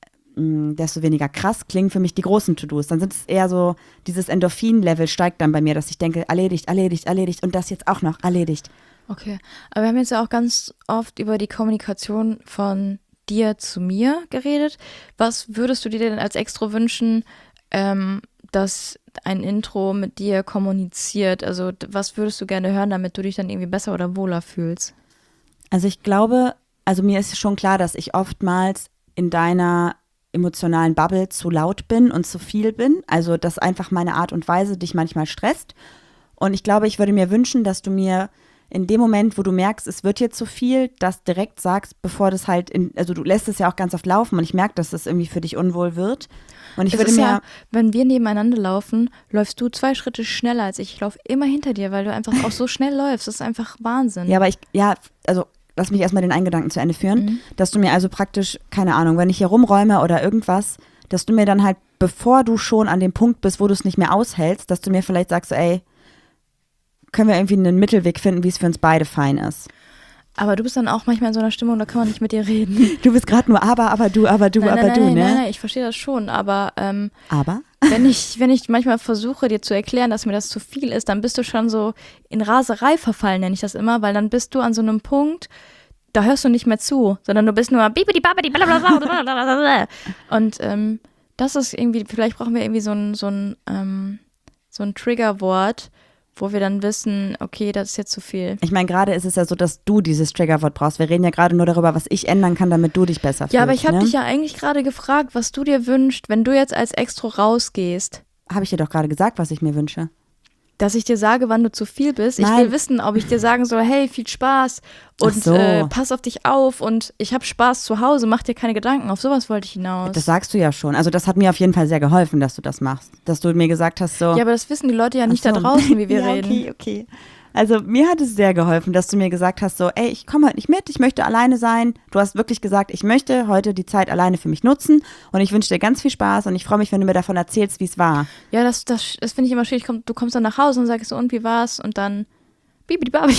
desto weniger krass klingen für mich die großen To-Dos. Dann sind es eher so, dieses Endorphin-Level steigt dann bei mir, dass ich denke, erledigt, erledigt, erledigt und das jetzt auch noch erledigt. Okay, aber wir haben jetzt ja auch ganz oft über die Kommunikation von dir zu mir geredet. Was würdest du dir denn als Extra wünschen, ähm, dass ein Intro mit dir kommuniziert? Also was würdest du gerne hören, damit du dich dann irgendwie besser oder wohler fühlst? Also ich glaube, also mir ist schon klar, dass ich oftmals in deiner emotionalen Bubble zu laut bin und zu viel bin. Also das ist einfach meine Art und Weise dich manchmal stresst. Und ich glaube, ich würde mir wünschen, dass du mir in dem Moment, wo du merkst, es wird jetzt zu viel, das direkt sagst, bevor das halt, in, also du lässt es ja auch ganz oft laufen und ich merke, dass das irgendwie für dich unwohl wird. Und ich es würde ist mir, ja, wenn wir nebeneinander laufen, läufst du zwei Schritte schneller als ich. Ich laufe immer hinter dir, weil du einfach auch so schnell läufst. Das ist einfach Wahnsinn. Ja, aber ich, ja, also lass mich erstmal den einen Gedanken zu Ende führen, mhm. dass du mir also praktisch, keine Ahnung, wenn ich hier rumräume oder irgendwas, dass du mir dann halt, bevor du schon an dem Punkt bist, wo du es nicht mehr aushältst, dass du mir vielleicht sagst, so, ey, können wir irgendwie einen Mittelweg finden, wie es für uns beide fein ist. Aber du bist dann auch manchmal in so einer Stimmung, da kann man nicht mit dir reden. Du bist gerade nur aber, aber du, aber du, nein, aber nein, du, nein, ne? Nein, nein, ich verstehe das schon, aber ähm, aber? wenn ich, wenn ich manchmal versuche, dir zu erklären, dass mir das zu viel ist, dann bist du schon so in Raserei verfallen, nenne ich das immer, weil dann bist du an so einem Punkt, da hörst du nicht mehr zu, sondern du bist nur bibidi babidi blablabla. Und ähm, das ist irgendwie, vielleicht brauchen wir irgendwie so ein, so ein, ähm, so ein Triggerwort, wo wir dann wissen, okay, das ist jetzt zu viel. Ich meine, gerade ist es ja so, dass du dieses Triggerwort brauchst. Wir reden ja gerade nur darüber, was ich ändern kann, damit du dich besser fühlst. Ja, aber ich habe ne? dich ja eigentlich gerade gefragt, was du dir wünschst, wenn du jetzt als Extra rausgehst. Habe ich dir doch gerade gesagt, was ich mir wünsche. Dass ich dir sage, wann du zu viel bist. Nein. Ich will wissen, ob ich dir sagen soll, hey, viel Spaß und so. äh, pass auf dich auf und ich habe Spaß zu Hause, mach dir keine Gedanken. Auf sowas wollte ich hinaus. Das sagst du ja schon. Also das hat mir auf jeden Fall sehr geholfen, dass du das machst. Dass du mir gesagt hast, so. Ja, aber das wissen die Leute ja nicht so. da draußen, wie wir ja, reden. okay, okay. Also mir hat es sehr geholfen, dass du mir gesagt hast, so, ey, ich komme heute nicht mit, ich möchte alleine sein. Du hast wirklich gesagt, ich möchte heute die Zeit alleine für mich nutzen und ich wünsche dir ganz viel Spaß und ich freue mich, wenn du mir davon erzählst, wie es war. Ja, das, das, das finde ich immer schwierig. Du kommst dann nach Hause und sagst so, und wie war's? Und dann bibidi-babi.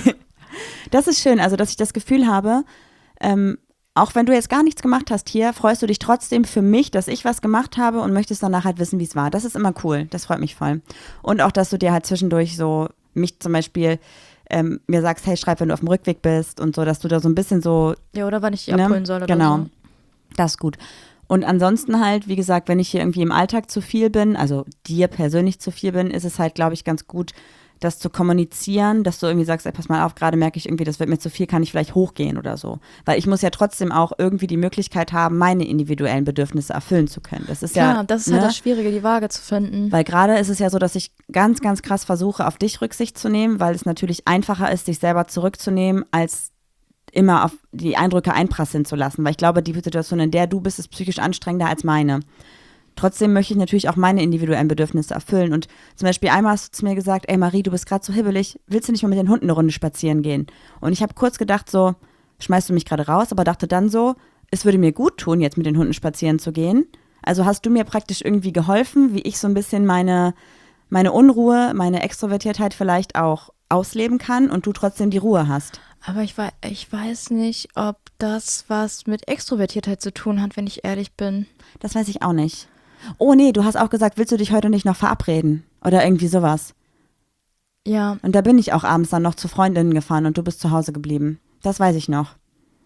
Das ist schön, also dass ich das Gefühl habe, ähm, auch wenn du jetzt gar nichts gemacht hast hier, freust du dich trotzdem für mich, dass ich was gemacht habe und möchtest danach halt wissen, wie es war. Das ist immer cool, das freut mich voll. Und auch, dass du dir halt zwischendurch so mich zum Beispiel ähm, mir sagst, hey, schreib, wenn du auf dem Rückweg bist und so, dass du da so ein bisschen so. Ja, oder wann ich dich abholen ne? soll oder genau. so. Das ist gut. Und ansonsten halt, wie gesagt, wenn ich hier irgendwie im Alltag zu viel bin, also dir persönlich zu viel bin, ist es halt, glaube ich, ganz gut, das zu kommunizieren, dass du irgendwie sagst, ey, pass mal auf, gerade merke ich irgendwie, das wird mir zu viel, kann ich vielleicht hochgehen oder so. Weil ich muss ja trotzdem auch irgendwie die Möglichkeit haben, meine individuellen Bedürfnisse erfüllen zu können. Das ist Klar, ja, das ist ne? halt das Schwierige, die Waage zu finden. Weil gerade ist es ja so, dass ich ganz, ganz krass versuche, auf dich Rücksicht zu nehmen, weil es natürlich einfacher ist, sich selber zurückzunehmen, als immer auf die Eindrücke einprasseln zu lassen. Weil ich glaube, die Situation, in der du bist, ist psychisch anstrengender als meine. Trotzdem möchte ich natürlich auch meine individuellen Bedürfnisse erfüllen. Und zum Beispiel einmal hast du zu mir gesagt, ey Marie, du bist gerade so hibbelig, willst du nicht mal mit den Hunden eine Runde spazieren gehen? Und ich habe kurz gedacht so, schmeißt du mich gerade raus, aber dachte dann so, es würde mir gut tun, jetzt mit den Hunden spazieren zu gehen. Also hast du mir praktisch irgendwie geholfen, wie ich so ein bisschen meine, meine Unruhe, meine Extrovertiertheit vielleicht auch ausleben kann und du trotzdem die Ruhe hast. Aber ich, wei- ich weiß nicht, ob das was mit Extrovertiertheit zu tun hat, wenn ich ehrlich bin. Das weiß ich auch nicht. Oh nee, du hast auch gesagt, willst du dich heute nicht noch verabreden? Oder irgendwie sowas. Ja, Und da bin ich auch abends dann noch zu Freundinnen gefahren und du bist zu Hause geblieben. Das weiß ich noch.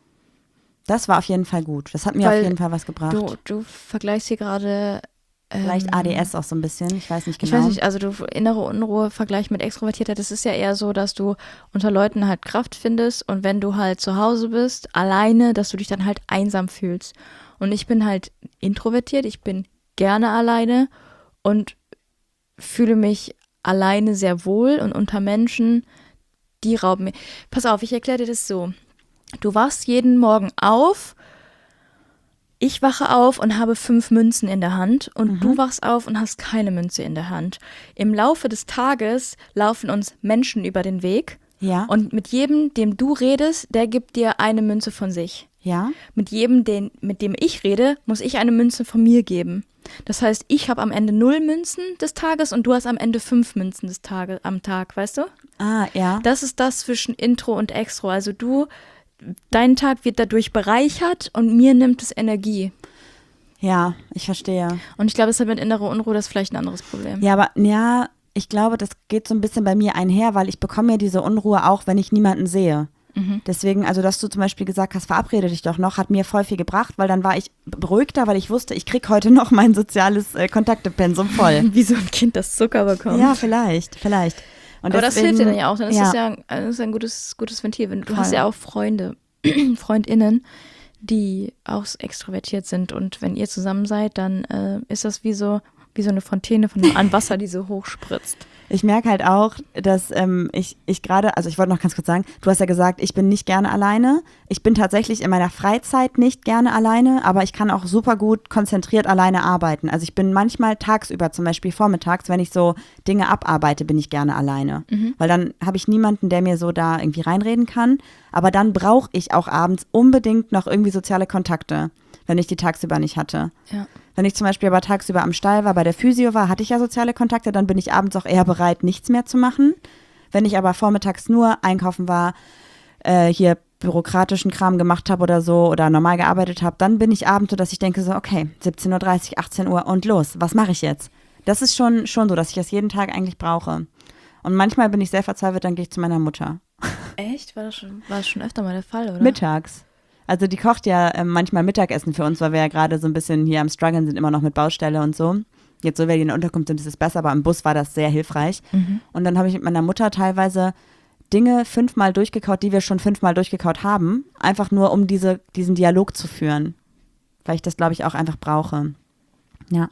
Das war auf jeden Fall gut. Das hat mir Weil auf jeden Fall was gebracht. du, du vergleichst hier gerade. Ähm, Vielleicht A D S auch so ein bisschen, ich weiß nicht genau. Ich weiß nicht, also du innere Unruhe Vergleich mit Extrovertiertheit, das ist ja eher so, dass du unter Leuten halt Kraft findest und wenn du halt zu Hause bist, alleine, dass du dich dann halt einsam fühlst. Und ich bin halt introvertiert, ich bin gerne alleine und fühle mich alleine sehr wohl und unter Menschen, die rauben mir. Pass auf, ich erkläre dir das so. Du wachst jeden Morgen auf, ich wache auf und habe fünf Münzen in der Hand und Mhm. du wachst auf und hast keine Münze in der Hand. Im Laufe des Tages laufen uns Menschen über den Weg Ja, und mit jedem, dem du redest, der gibt dir eine Münze von sich. ja, Mit jedem, den, mit dem ich rede, muss ich eine Münze von mir geben. Das heißt, ich habe am Ende null Münzen des Tages und du hast am Ende fünf Münzen des Tages am Tag, weißt du? ah, ja. Das ist das zwischen Intro und Extro. Also du, dein Tag wird dadurch bereichert und mir nimmt es Energie. Ja, ich verstehe. Und ich glaube, es hat mit innerer Unruhe das ist vielleicht ein anderes Problem. Ja, aber ja, ich glaube, das geht so ein bisschen bei mir einher, weil ich bekomme ja diese Unruhe auch, wenn ich niemanden sehe. Mhm. Deswegen, also dass du zum Beispiel gesagt hast, verabrede dich doch noch, hat mir voll viel gebracht, weil dann war ich beruhigter, weil ich wusste, ich krieg heute noch mein soziales äh, Kontaktepensum voll. Wie so ein Kind, das Zucker bekommt. Ja, vielleicht, vielleicht. Und Aber das deswegen- hilft dir dann ja auch. Dann ist ja. das ja ein, das ist ein gutes, gutes Ventil. Wenn, du Voll. hast ja auch Freunde, FreundInnen, die auch extrovertiert sind. Und wenn ihr zusammen seid, dann äh, ist das wie so, wie so eine Fontäne von, an Wasser, die so hochspritzt. Ich merke halt auch, dass ähm, ich, ich gerade, also ich wollte noch ganz kurz sagen, du hast ja gesagt, ich bin nicht gerne alleine. Ich bin tatsächlich in meiner Freizeit nicht gerne alleine, aber ich kann auch super gut konzentriert alleine arbeiten. Also ich bin manchmal tagsüber, zum Beispiel vormittags, wenn ich so Dinge abarbeite, bin ich gerne alleine. Mhm. Weil dann habe ich niemanden, der mir so da irgendwie reinreden kann. Aber dann brauche ich auch abends unbedingt noch irgendwie soziale Kontakte, wenn ich die tagsüber nicht hatte. Ja. Wenn ich zum Beispiel aber tagsüber am Stall war, bei der Physio war, hatte ich ja soziale Kontakte, dann bin ich abends auch eher bereit, nichts mehr zu machen. Wenn ich aber vormittags nur einkaufen war, äh, hier bürokratischen Kram gemacht habe oder so oder normal gearbeitet habe, dann bin ich abends so, dass ich denke so, okay, siebzehn Uhr dreißig, achtzehn Uhr und los, was mache ich jetzt? Das ist schon, schon so, dass ich das jeden Tag eigentlich brauche. Und manchmal bin ich sehr verzweifelt, dann gehe ich zu meiner Mutter. Echt? War das schon, war das schon öfter mal der Fall, oder? Mittags. Also die kocht ja ähm, manchmal Mittagessen für uns, weil wir ja gerade so ein bisschen hier am Struggeln sind, immer noch mit Baustelle und so. Jetzt, so wir in der Unterkunft sind, ist es besser, aber im Bus war das sehr hilfreich. Mhm. Und dann habe ich mit meiner Mutter teilweise Dinge fünfmal durchgekaut, die wir schon fünfmal durchgekaut haben, einfach nur, um diese, diesen Dialog zu führen. Weil ich das, glaube ich, auch einfach brauche. Ja.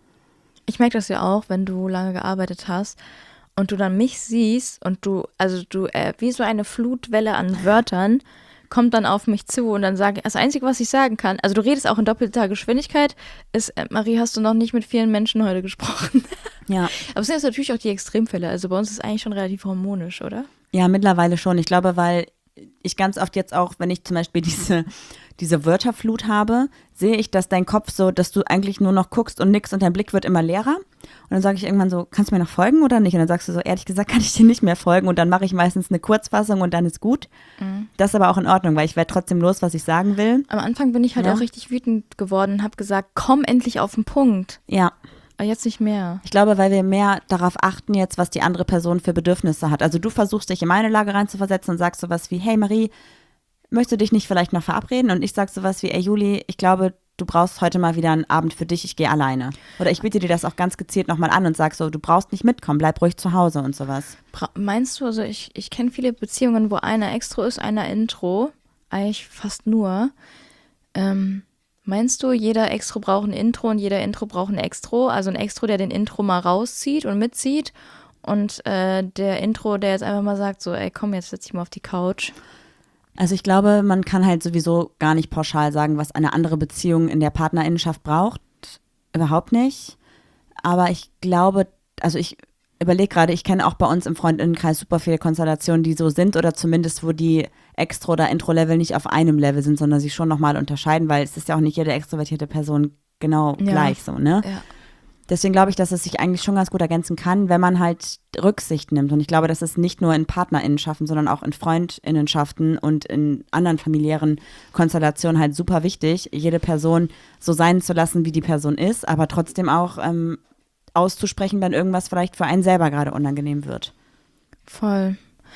Ich merke das ja auch, wenn du lange gearbeitet hast und du dann mich siehst und du, also du, äh, wie so eine Flutwelle an Wörtern kommt dann auf mich zu und dann sage ich, das Einzige, was ich sagen kann, also du redest auch in doppelter Geschwindigkeit, ist, äh, Marie, hast du noch nicht mit vielen Menschen heute gesprochen? Ja. Aber es sind jetzt natürlich auch die Extremfälle, also bei uns ist es eigentlich schon relativ harmonisch, oder? Ja, mittlerweile schon. Ich glaube, weil ich ganz oft jetzt auch, wenn ich zum Beispiel diese, diese Wörterflut habe, sehe ich, dass dein Kopf so, dass du eigentlich nur noch guckst und nix und dein Blick wird immer leerer. Und dann sage ich irgendwann so, kannst du mir noch folgen oder nicht? Und dann sagst du so, ehrlich gesagt, kann ich dir nicht mehr folgen. Und dann mache ich meistens eine Kurzfassung und dann ist gut. Mhm. Das ist aber auch in Ordnung, weil ich werde trotzdem los, was ich sagen will. Am Anfang bin ich halt Ja. auch richtig wütend geworden und habe gesagt, komm endlich auf den Punkt. Ja, Aber jetzt nicht mehr. ich glaube, weil wir mehr darauf achten jetzt, was die andere Person für Bedürfnisse hat. Also du versuchst dich in meine Lage reinzuversetzen und sagst sowas wie, hey Marie, möchtest du dich nicht vielleicht noch verabreden? Und ich sag sowas wie, ey Juli, ich glaube, du brauchst heute mal wieder einen Abend für dich, ich gehe alleine. Oder ich biete dir das auch ganz gezielt nochmal an und sag so, du brauchst nicht mitkommen, bleib ruhig zu Hause und sowas. Bra- Meinst du, also ich, ich kenne viele Beziehungen, wo einer Extro ist, einer Intro, eigentlich fast nur. Ähm, meinst du, jeder Extro braucht ein Intro und jeder Intro braucht ein Extro? Also ein Extro, der den Intro mal rauszieht und mitzieht und äh, der Intro, der jetzt einfach mal sagt so, ey komm, jetzt setz dich mal auf die Couch. Also ich glaube, man kann halt sowieso gar nicht pauschal sagen, was eine andere Beziehung in der Partnerinnenschaft braucht. Überhaupt nicht. Aber ich glaube, also ich überlege gerade, ich kenne auch bei uns im Freundinnenkreis super viele Konstellationen, die so sind oder zumindest, wo die Extro- oder Intro-Level nicht auf einem Level sind, sondern sich schon nochmal unterscheiden, weil es ist ja auch nicht jede extrovertierte Person genau Ja. gleich so, ne? Ja. Deswegen glaube ich, dass es sich eigentlich schon ganz gut ergänzen kann, wenn man halt Rücksicht nimmt. Und ich glaube, das ist nicht nur in PartnerInnenschaften, sondern auch in FreundInnenschaften und in anderen familiären Konstellationen halt super wichtig, jede Person so sein zu lassen, wie die Person ist, aber trotzdem auch ähm, auszusprechen, wenn irgendwas vielleicht für einen selber gerade unangenehm wird. Voll.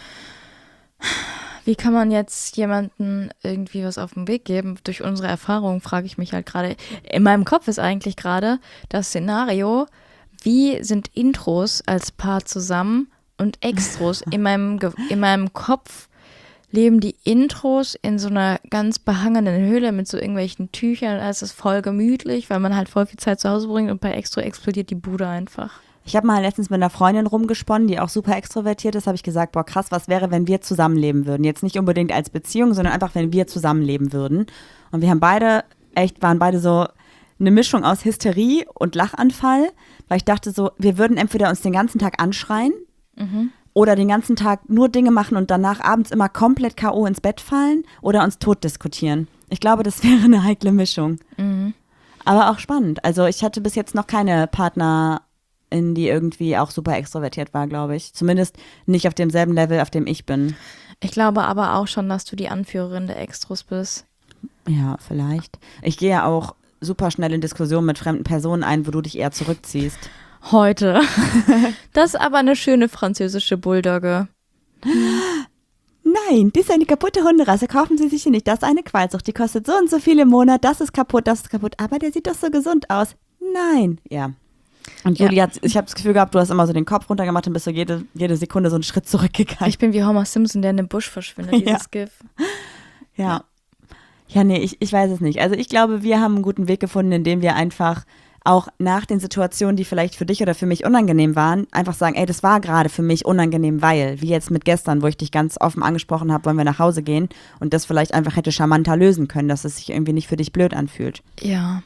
Wie kann man jetzt jemandem irgendwie was auf den Weg geben? Durch unsere Erfahrung frage ich mich halt gerade, in meinem Kopf ist eigentlich gerade das Szenario, wie sind Intros als Paar zusammen und Extros? In meinem, Ge- in meinem Kopf leben die Intros in so einer ganz behangenen Höhle mit so irgendwelchen Tüchern und alles ist voll gemütlich, weil man halt voll viel Zeit zu Hause bringt und bei Extro explodiert die Bude einfach. Ich habe mal letztens mit einer Freundin rumgesponnen, die auch super extrovertiert ist, habe ich gesagt, boah krass, was wäre, wenn wir zusammenleben würden? Jetzt nicht unbedingt als Beziehung, sondern einfach, wenn wir zusammenleben würden. Und wir haben beide, echt, waren beide so eine Mischung aus Hysterie und Lachanfall, weil ich dachte so, wir würden entweder uns den ganzen Tag anschreien Mhm. oder den ganzen Tag nur Dinge machen und danach abends immer komplett K O ins Bett fallen oder uns tot diskutieren. Ich glaube, das wäre eine heikle Mischung. Mhm. Aber auch spannend. Also ich hatte bis jetzt noch keine Partnerin, die irgendwie auch super extrovertiert war, glaube ich. Zumindest nicht auf demselben Level, auf dem ich bin. Ich glaube aber auch schon, dass du die Anführerin der Extros bist. Ja, vielleicht. Ich gehe ja auch super schnell in Diskussionen mit fremden Personen ein, wo du dich eher zurückziehst. Heute. Das ist aber eine schöne französische Bulldogge. Nein, das ist eine kaputte Hunderasse. Kaufen Sie sich die nicht. Das ist eine Qualzucht. Die kostet so und so viel im Monat. Das ist kaputt, das ist kaputt. Aber der sieht doch so gesund aus. Nein. Ja. Und Ja. Julia, hat, ich habe das Gefühl gehabt, du hast immer so den Kopf runtergemacht und bist so jede, jede Sekunde so einen Schritt zurückgegangen. Ich bin wie Homer Simpson, der in dem Busch verschwindet, Ja. dieses GIF. Ja. Ja, nee, ich, ich weiß es nicht. Also ich glaube, wir haben einen guten Weg gefunden, indem wir einfach auch nach den Situationen, die vielleicht für dich oder für mich unangenehm waren, einfach sagen, ey, das war gerade für mich unangenehm, weil, wie jetzt mit gestern, wo ich dich ganz offen angesprochen habe, wollen wir nach Hause gehen und das vielleicht einfach hätte charmanter lösen können, dass es sich irgendwie nicht für dich blöd anfühlt. Ja.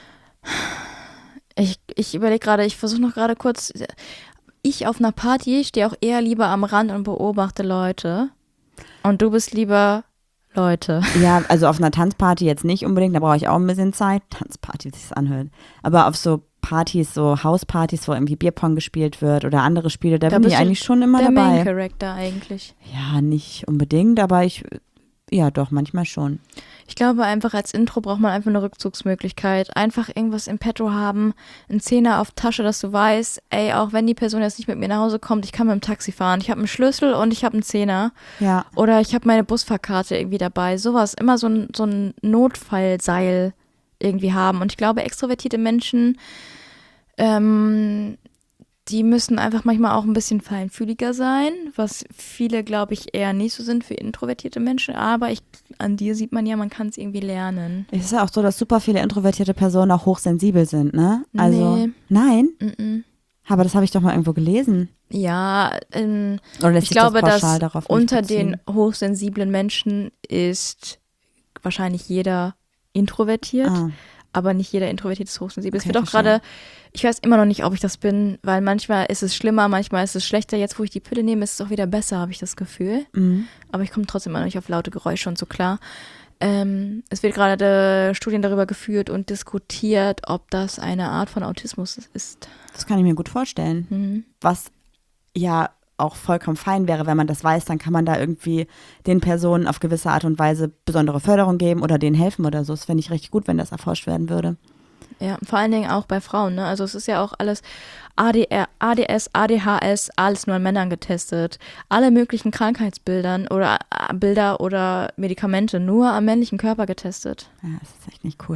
Ich, ich überlege gerade, ich versuche noch gerade kurz, ich auf einer Party stehe auch eher lieber am Rand und beobachte Leute. Und du bist lieber Leute. Ja, also auf einer Tanzparty jetzt nicht unbedingt, da brauche ich auch ein bisschen Zeit. Tanzparty, wie sich das anhört. Aber auf so Partys, so Hauspartys, wo irgendwie Bierpong gespielt wird oder andere Spiele, da, Da bin bist ich du eigentlich schon immer Der Main dabei. Character eigentlich. Ja, nicht unbedingt, aber ich, ja doch, manchmal schon. Ich glaube einfach, als Intro braucht man einfach eine Rückzugsmöglichkeit. Einfach irgendwas im Petto haben, ein Zehner auf Tasche, dass du weißt, ey, auch wenn die Person jetzt nicht mit mir nach Hause kommt, ich kann mit dem Taxi fahren. Ich habe einen Schlüssel und ich habe einen Zehner. Ja. Oder ich habe meine Busfahrkarte irgendwie dabei. Sowas, immer so ein, so ein Notfallseil irgendwie haben. Und ich glaube, extrovertierte Menschen, ähm, die müssen einfach manchmal auch ein bisschen feinfühliger sein, was viele, glaube ich, eher nicht so sind für introvertierte Menschen. Aber ich, an dir sieht man ja, man kann es irgendwie lernen. Es ist ja auch so, dass super viele introvertierte Personen auch hochsensibel sind, ne? Also, Nee. nein? Mm-mm. Aber das habe ich doch mal irgendwo gelesen. Ja, ähm, Oder lässt ich sich das glaube, dass pauschal darauf nicht unter beziehen? den hochsensiblen Menschen ist wahrscheinlich jeder introvertiert. Ah, Aber nicht jeder introvertiert ist hochsensibel. Es Okay, wird auch verstehe. gerade, ich weiß immer noch nicht, ob ich das bin, weil manchmal ist es schlimmer, manchmal ist es schlechter. Jetzt, wo ich die Pille nehme, ist es auch wieder besser, habe ich das Gefühl. mhm. Aber ich komme trotzdem immer noch nicht auf laute Geräusche und so klar. Ähm, es wird gerade Studien darüber geführt und diskutiert, ob das eine Art von Autismus ist. Das kann ich mir gut vorstellen. Mhm. Was ja auch vollkommen fein wäre, wenn man das weiß, dann kann man da irgendwie den Personen auf gewisse Art und Weise besondere Förderung geben oder denen helfen oder so. Das fände ich richtig gut, wenn das erforscht werden würde. Ja, vor allen Dingen auch bei Frauen, ne? Also es ist ja auch alles A D R, A D S, A D H S, alles nur an Männern getestet. Alle möglichen Krankheitsbildern oder äh, Bilder oder Medikamente nur am männlichen Körper getestet. Ja, das ist echt nicht cool.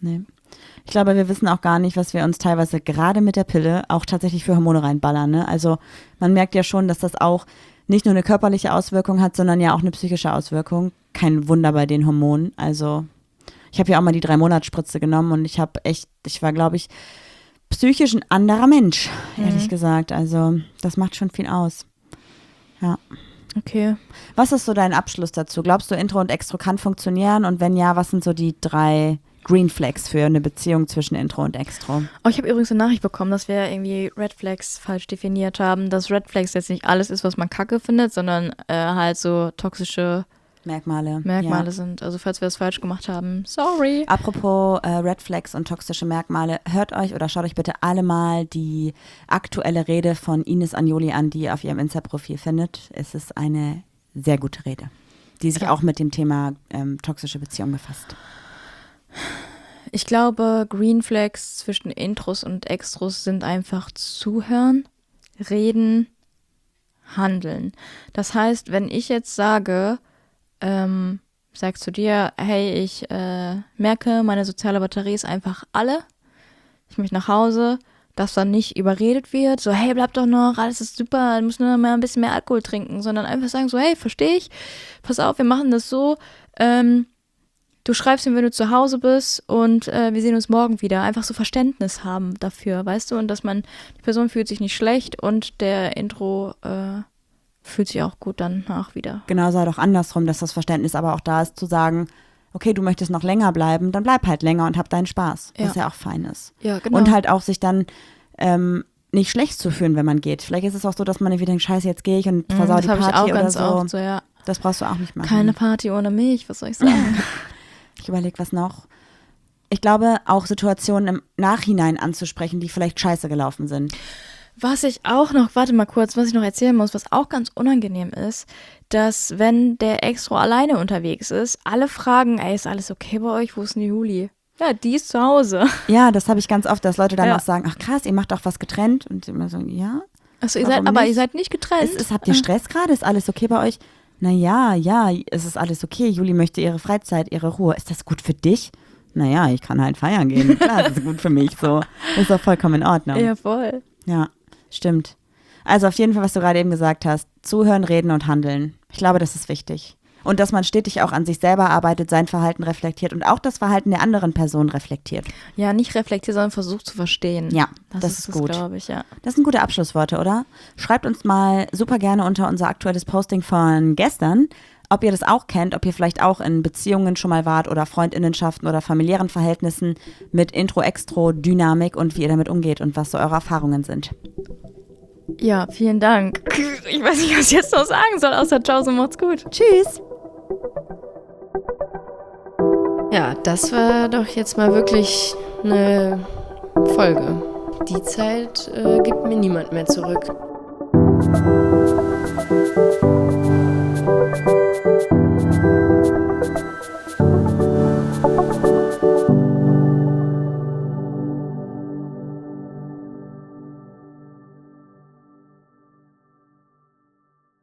Nee. Ich glaube, wir wissen auch gar nicht, was wir uns teilweise gerade mit der Pille auch tatsächlich für Hormone reinballern. Ne? Also man merkt ja schon, dass das auch nicht nur eine körperliche Auswirkung hat, sondern ja auch eine psychische Auswirkung. Kein Wunder bei den Hormonen. Also ich habe ja auch mal die Drei-Monats-Spritze genommen und ich habe echt, ich war, glaube ich, psychisch ein anderer Mensch, ehrlich mhm. gesagt. Also das macht schon viel aus. Ja. Okay. Was ist so dein Abschluss dazu? Glaubst du, Intro und Extro kann funktionieren? Und wenn ja, was sind so die drei Green Flags für eine Beziehung zwischen Intro und Extro? Oh, ich habe übrigens eine Nachricht bekommen, dass wir irgendwie Red Flags falsch definiert haben, dass Red Flags jetzt nicht alles ist, was man kacke findet, sondern äh, halt so toxische Merkmale. Merkmale ja. sind. Also falls wir das falsch gemacht haben, sorry. Apropos äh, Red Flags und toxische Merkmale, hört euch oder schaut euch bitte alle mal die aktuelle Rede von Ines Agnoli an, die ihr auf ihrem Insta-Profil findet. Es ist eine sehr gute Rede, die sich ja. auch mit dem Thema ähm, toxische Beziehung befasst. Ich glaube, Green Flags zwischen Intros und Extros sind einfach zuhören, reden, handeln. Das heißt, wenn ich jetzt sage, ähm, sagst zu dir, hey, ich äh, merke, meine soziale Batterie ist einfach alle, ich möchte nach Hause, dass dann nicht überredet wird, so hey, bleib doch noch, alles ist super, du musst nur mal ein bisschen mehr Alkohol trinken, sondern einfach sagen so, hey, verstehe ich, pass auf, wir machen das so, ähm, du schreibst mir, wenn du zu Hause bist und äh, wir sehen uns morgen wieder. Einfach so Verständnis haben dafür, weißt du? Und dass man, die Person fühlt sich nicht schlecht und der Intro äh, fühlt sich auch gut danach wieder. Genau, sei doch andersrum, dass das Verständnis aber auch da ist, zu sagen, okay, du möchtest noch länger bleiben, dann bleib halt länger und hab deinen Spaß, ja. was ja auch fein ist. Ja, genau. Und halt auch sich dann ähm, nicht schlecht zu fühlen, wenn man geht. Vielleicht ist es auch so, dass man irgendwie denkt, scheiße, jetzt gehe ich und mhm, versau die Party ich auch oder ganz so. Oft, so ja. Das brauchst du auch nicht machen. Keine Party ohne mich, was soll ich sagen? Ich überlege, was noch. Ich glaube, auch Situationen im Nachhinein anzusprechen, die vielleicht scheiße gelaufen sind. Was ich auch noch, warte mal kurz, was ich noch erzählen muss, was auch ganz unangenehm ist, dass wenn der Extro alleine unterwegs ist, alle fragen, ey, ist alles okay bei euch? Wo ist denn die Juli? Ja, die ist zu Hause. Ja, das habe ich ganz oft, dass Leute dann ja. auch sagen, ach krass, ihr macht auch was getrennt. Und immer so, ja. Achso, ihr seid, aber nicht? Ihr seid nicht getrennt. Ist, ist, habt ihr Stress gerade? Ist alles okay bei euch? Naja, ja, es ist alles okay. Juli möchte ihre Freizeit, ihre Ruhe. Ist das gut für dich? Naja, ich kann halt feiern gehen. Klar, das ist gut für mich. So, ist doch vollkommen in Ordnung. Ja, voll. Ja, stimmt. Also auf jeden Fall, was du gerade eben gesagt hast, zuhören, reden und handeln. Ich glaube, das ist wichtig. Und dass man stetig auch an sich selber arbeitet, sein Verhalten reflektiert und auch das Verhalten der anderen Person reflektiert. Ja, nicht reflektiert, sondern versucht zu verstehen. Ja, das, das ist, ist das, gut. glaube ich, ja. Das sind gute Abschlussworte, oder? Schreibt uns mal super gerne unter unser aktuelles Posting von gestern, ob ihr das auch kennt, ob ihr vielleicht auch in Beziehungen schon mal wart oder Freundinnenschaften oder familiären Verhältnissen mit Intro-Extro-Dynamik und wie ihr damit umgeht und was so eure Erfahrungen sind. Ja, vielen Dank. Ich weiß nicht, was ich jetzt noch sagen soll, außer ciao, so macht's gut. Tschüss. Ja, das war doch jetzt mal wirklich eine Folge. Die Zeit äh, gibt mir niemand mehr zurück.